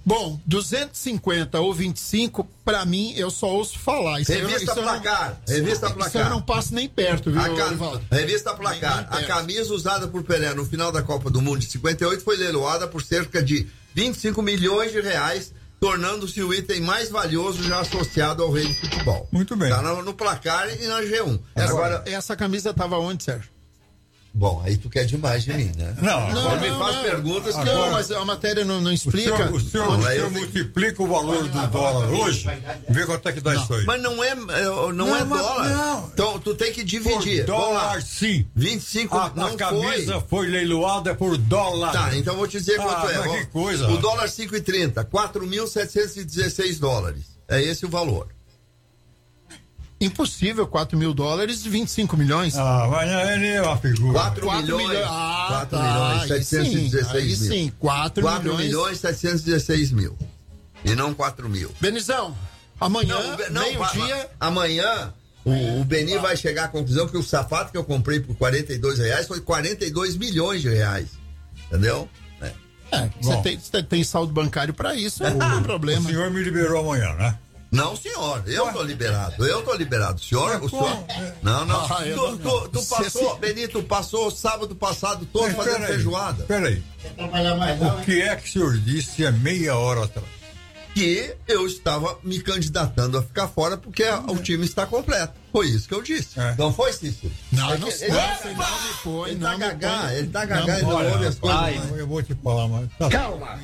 Bom, duzentos e cinquenta ou vinte e cinco, pra mim, eu só ouço falar. Isso
Revista
eu, isso
Placar.
Eu não,
Revista
isso
Placar.
eu não passo nem perto, viu,
A ca...
Rivaldo?
Revista Placar. A camisa usada por Pelé no final da Copa do Mundo de cinquenta e oito foi leiloada por cerca de vinte e cinco milhões de reais, tornando-se o item mais valioso já associado ao rei do futebol.
Muito bem.
Tá no, no Placar e na G um.
Essa,
Agora,
essa camisa tava onde, Sérgio?
bom, aí tu quer demais de mim, né?
Não,
não,
agora
me
não,
faz
não.
perguntas que
Não,
eu...
mas a matéria não, não explica.
O senhor, o senhor,
Não,
o
aí
senhor
eu tenho-
multiplica o valor do dólar hoje, vê quanto é que dá isso aí.
Mas não é, é- não,
Não,
é
mas
dólar.
não.
Então tu tem que dividir.
Por
Vamos lá.
dólar, sim.
vinte e cinco
A,
não
a camisa
foi.
foi. leiloada por dólar.
Tá, então eu vou te dizer
Ah,
quanto é.
mas
Ó,
que coisa.
O dólar cinco e trinta, quatro mil setecentos e dezesseis dólares. É esse o valor.
Impossível, quatro mil dólares e vinte e cinco milhões.
Ah, mas não é nem uma figura.
quatro
quatro
milhões.
milhões. Ah,
quatro
tá,
milhões
aí
setecentos e dezesseis
sim,
mil.
aí sim, quatro milhões.
milhões setecentos e dezesseis mil. E não quatro mil.
Benizão, amanhã,
Não, o Be- não,
meio-dia...
va- Amanhã, o, o Beni vai chegar à conclusão que o sapato que eu comprei por quarenta e dois reais foi quarenta e dois milhões de reais. Entendeu? É.
É, você tem, você tem saldo bancário pra isso, não tem problema.
O senhor me liberou amanhã, né?
Não, senhor, eu tô liberado, eu tô liberado. O senhor, o senhor. Não, não.
Ah, eu
Tu,
não.
tu, tu
Cê
passou,
se-
Benito, passou sábado passado todo
Mas
fazendo
peraí,
feijoada.
Peraí. O que é que o senhor disse há meia hora atrás?
Que eu estava me candidatando a ficar fora porque o time está completo. Foi isso que eu disse.
É.
Não foi, Cícero?
Não,
É
não
que-
sei,
ele,
não, não me põe,
ele
não
tá
me
gagá,
põe.
ele tá
Não,
gagá, ele não
olha,
ouve as coisas.
pai, eu vou te falar mais. Tá.
Calma.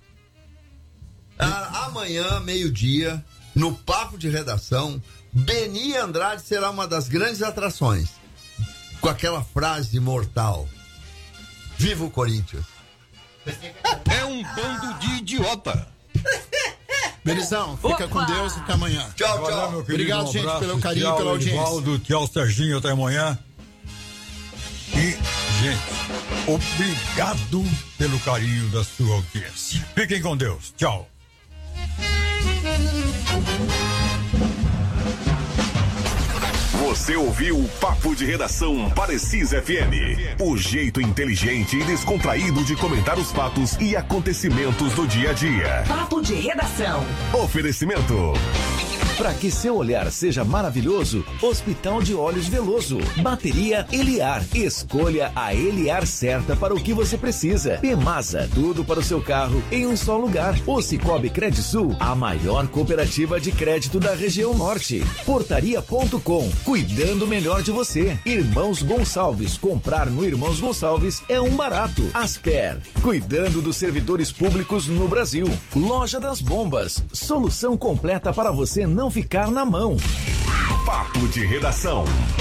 Ah, amanhã, meio-dia, no Papo de Redação, Beni Andrade será uma das grandes atrações. Com aquela frase imortal: Viva o Corinthians!
É um bando de idiota.
Benizão, fica
Opa!
com Deus e até amanhã.
Tchau,
Valeu,
tchau.
meu querido,
Obrigado,
um
gente,
abraço.
pelo carinho,
Tchau,
pela audiência.
Edivaldo, tchau, Serginho, até amanhã. E, gente, obrigado pelo carinho da sua audiência. Fiquem com Deus. Tchau.
Você ouviu o Papo de Redação Parecis F M. O jeito inteligente e descontraído de comentar os fatos e acontecimentos do dia a dia.
Papo de Redação.
Oferecimento.
Para que seu olhar seja maravilhoso, Hospital de Olhos Veloso. Bateria Eliar. Escolha a Eliar certa para o que você precisa. Pemasa, tudo para o seu carro em um só lugar. O Cicobi Credisul, a maior cooperativa de crédito da região norte. Portaria ponto com, cuidando melhor de você. Irmãos Gonçalves, comprar no Irmãos Gonçalves é um barato. Asper, cuidando dos servidores públicos no Brasil. Loja das Bombas, solução completa para você não ficar na mão.
Papo de Redação.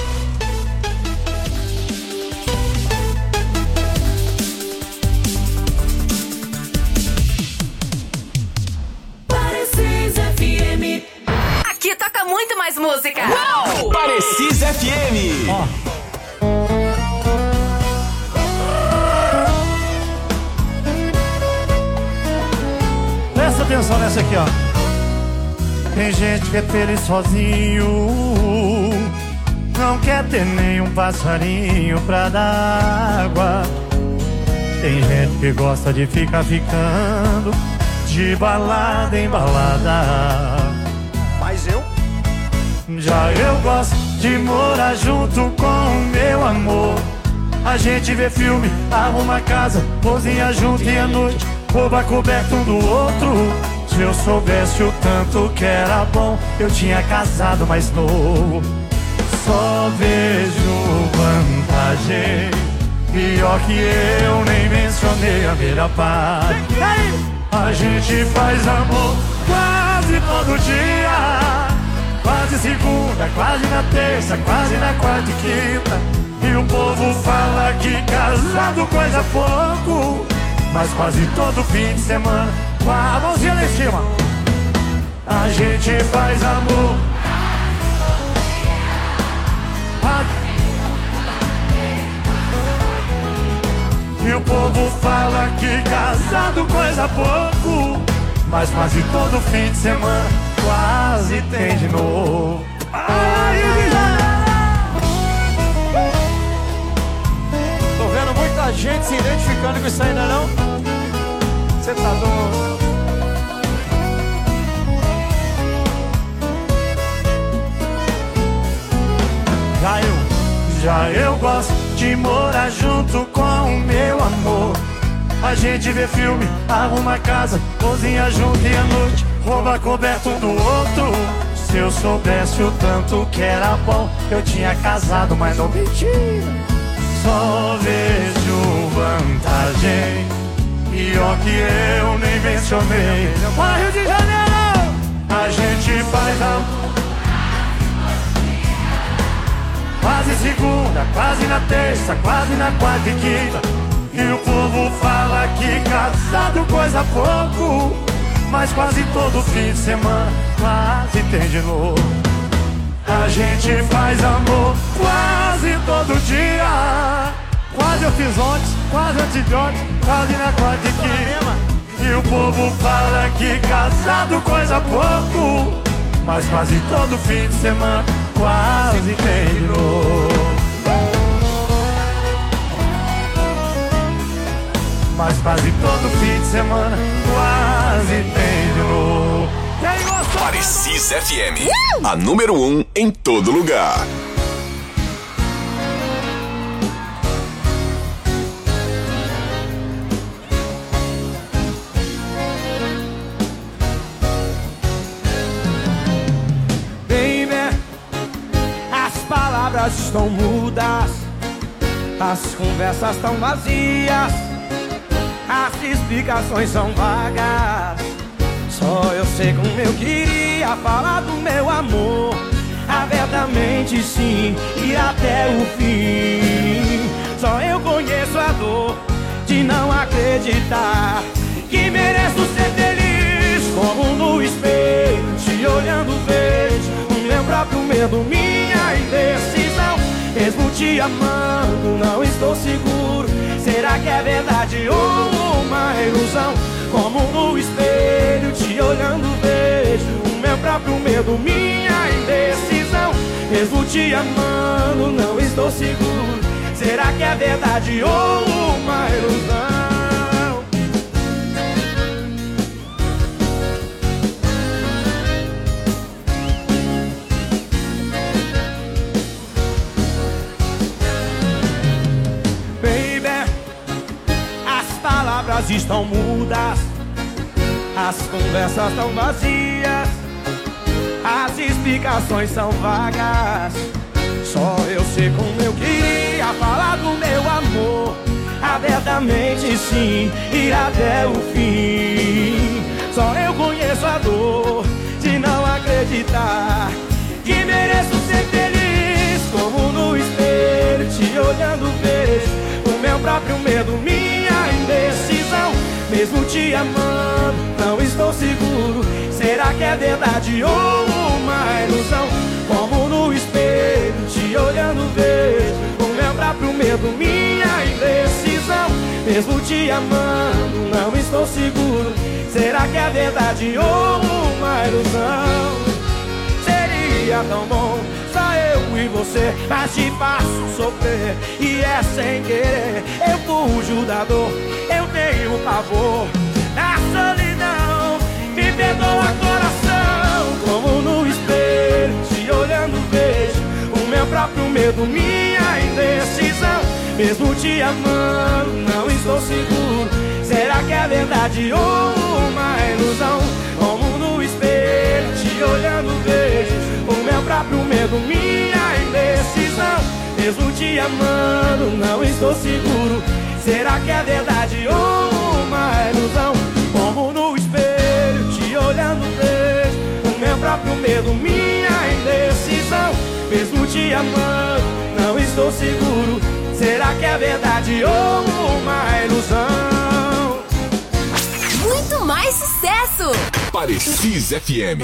Parecis F M.
Aqui toca muito mais música.
Uau!
Parecis F M.
Presta atenção nessa aqui, ó. Tem gente que é feliz sozinho, não quer ter nenhum passarinho pra dar água. Tem gente que gosta de ficar ficando de balada em balada. Mas eu? Já eu gosto de morar junto com o meu amor. A gente vê filme, arruma casa, cozinha junto e à noite rouba coberto um do outro. Se eu soubesse o tanto que era bom, eu tinha casado mais novo. Só vejo vantagem, pior que eu nem mencionei a melhor parte. A gente faz amor quase todo dia, quase segunda, quase na terça, quase na quarta e quinta. E o povo fala que casado coisa pouco, mas quase todo fim de semana, com a mãozinha lá em cima, a gente faz amor. E o povo fala que casado coisa pouco, mas quase todo fim de semana quase tem de novo. Ai, tô vendo muita gente se identificando com isso aí, não é não? Você tá doido? eu gosto de morar junto com o meu amor. A gente vê filme, arruma casa, cozinha junto e à noite rouba coberto do outro. Se eu soubesse o tanto que era bom, eu tinha casado, mas não menti. Só vejo vantagem, pior que eu nem mencionei. Vai, Rio de Janeiro! A gente faz amor quase segunda, quase na terça, quase na quarta e quinta. E o povo fala que casado coisa pouco, mas quase todo fim de semana quase tem de novo. A gente faz amor quase todo dia. Quase eu fiz ontem, quase antes de ontem, quase na quarta e quinta. E o povo fala que casado coisa pouco, mas quase todo fim de semana quase tem de novo. Mas quase todo fim de semana quase tem de novo.
Parecis F M, a número um em todo lugar.
Baby, as palavras estão mudas, as conversas estão vazias, as explicações são vagas. Só eu sei como eu queria falar do meu amor abertamente, sim, e até o fim. Só eu conheço a dor de não acreditar que mereço ser feliz. Como no espelho, te olhando vejo o meu próprio medo, minha indecisão. Mesmo te amando, não estou seguro. Será que é verdade ou uma ilusão? Como no espelho, te olhando vejo o meu próprio medo, minha indecisão. Mesmo te amando, não estou seguro. Será que é verdade ou uma ilusão? Baby, as palavras estão mudas, as conversas estão vazias, as explicações são vagas. Só eu sei como eu queria falar do meu amor abertamente, sim, ir até o fim. Só eu conheço a dor de não acreditar que mereço ser feliz. Como no espelho, te olhando vejo o meu próprio medo, minha indecisão. Mesmo te amando, não estou seguro. Será que é verdade ou uma ilusão? Como no espelho, te olhando vejo o meu próprio medo, minha indecisão. Mesmo te amando, não estou seguro. Será que é verdade ou uma ilusão? Seria tão bom só eu e você, mas te faço sofrer e é sem querer. Eu fujo da dor, eu tenho pavor da solidão. Me perdoa, coração. Como no espelho, te olhando vejo o meu próprio medo, minha indecisão. Mesmo te amando, não estou seguro. Será que é verdade ou uma ilusão? Como no espelho, te olhando vejo o meu próprio medo, minha indecisão. Mesmo te amando, não estou seguro. Será que é verdade ou uma ilusão? Como no espelho, te olhando vejo o meu próprio medo, minha indecisão. Mesmo te amando, não estou seguro. Será que é verdade ou uma ilusão?
Muito mais sucesso!
Parecis F M.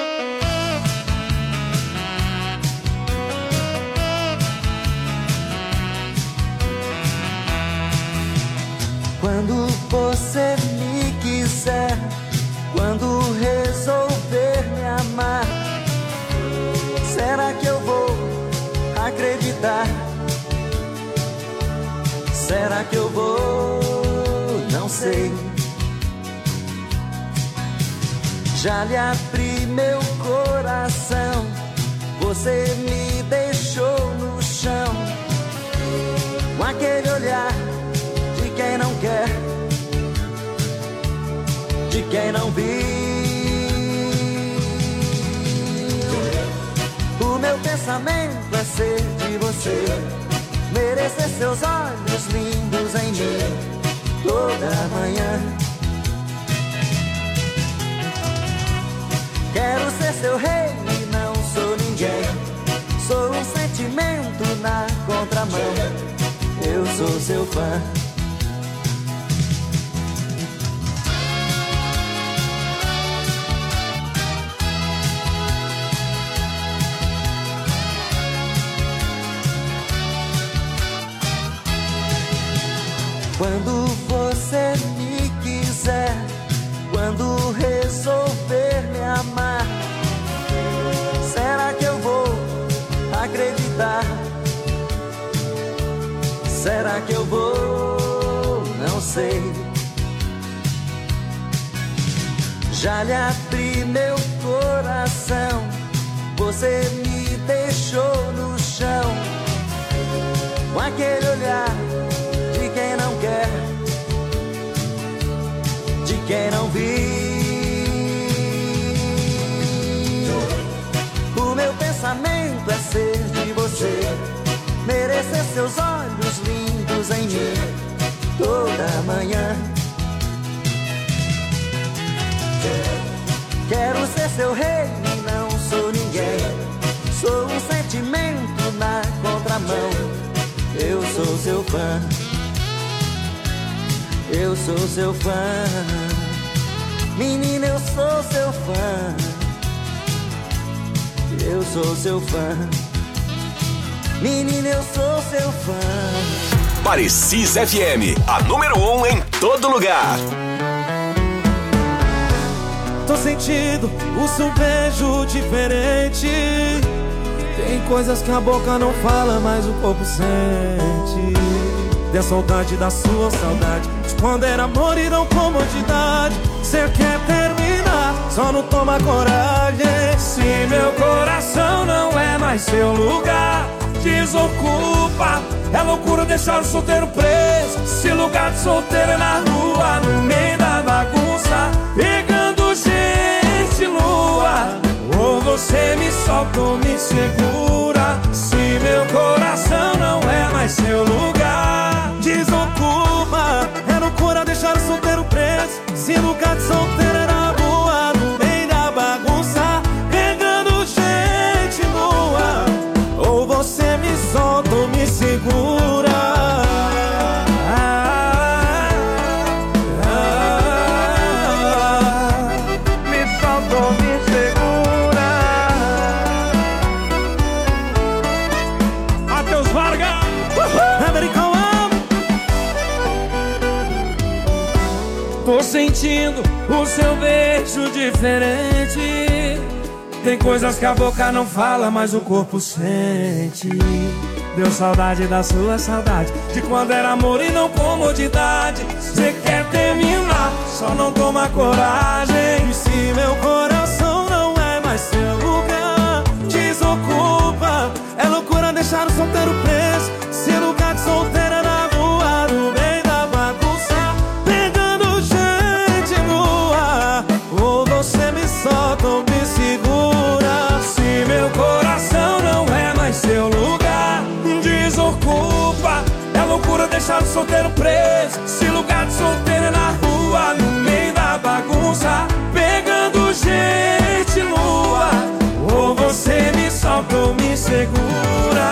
Quando você me quiser, quando resolver me amar, será que eu vou acreditar? Será que eu vou? Não sei. Já lhe abri meu coração, você me deixou no chão. aquele olhar de quem não quer, de quem não viu. O meu pensamento é ser de você, merecer seus olhos lindos em mim toda manhã. Quero ser seu rei e não sou ninguém, sou um sentimento na contramão, eu sou seu fã. Quando você me quiser, quando resolver me amar, será que eu vou acreditar? Será que eu vou? Não sei. Já lhe abri meu coração, você me deixou no chão, com aquele olhar de quem não quer, de quem não viu. O meu pensamento é ser de você, merecer seus olhos lindos em mim toda manhã. Quero ser seu rei e não sou ninguém, sou um sentimento na contramão, eu sou seu fã. Eu sou seu fã, menina, eu sou seu fã. Eu sou seu fã, menina, eu sou seu fã.
Parecis F M, a número um em todo lugar.
Tô sentindo o seu beijo diferente. Tem coisas que a boca não fala, mas o corpo sente. Da saudade, da sua saudade, de quando era amor e não comodidade. Cê quer terminar, só não toma coragem. Se meu coração não é mais seu lugar, desocupa. É loucura deixar o solteiro preso. Se lugar de solteiro é na rua, no meio da bagunça, pegando gente lua. Ou você me solta ou me segura. Se meu coração não é mais seu lugar, desocupa. É loucura deixar o solteiro preso. Se lugar de solteiro é na rua, no meio da bagunça, pegando gente nua. Ou você me solta ou me segura. Ah, ah, ah, me solta ou me segura. Matheus Vargas, American. Tô sentindo o seu beijo diferente. Tem coisas que a boca não fala, mas o corpo sente. Deu saudade da sua saudade, de quando era amor e não comodidade. Cê quer terminar, só não toma coragem. E se meu coração não é mais seu lugar, desocupa. É loucura deixar o solteiro preso. Se lugar de solteiro é na rua, no meio da bagunça, pegando gente nua. Ou você me solta ou me segura. Se meu coração não é mais seu lugar, desocupa. É loucura deixar o solteiro preso. Se lugar de solteiro é na rua, no meio da bagunça, pegando gente nua. Ou você me solta ou me segura.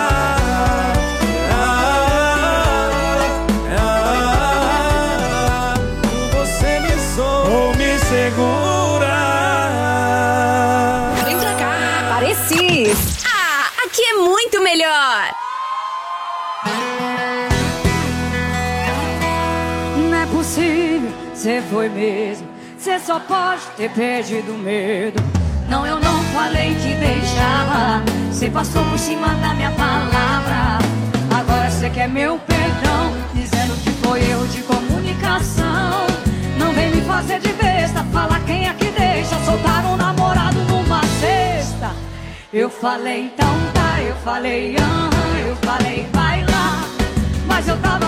Ah, ah, ah, você me solta ou me segura.
Vem pra cá, Parecis. Ah, aqui é muito melhor.
Não é possível, cê foi mesmo. Cê só pode ter perdido medo. Não, eu não falei que deixava. Cê passou por cima da minha palavra. Agora cê quer meu perdão, dizendo que foi erro de comunicação. Não vem me fazer de besta, falar quem é que deixa soltar um namorado numa cesta. Eu falei então tá, eu falei aham, eu falei vai lá. mas eu tava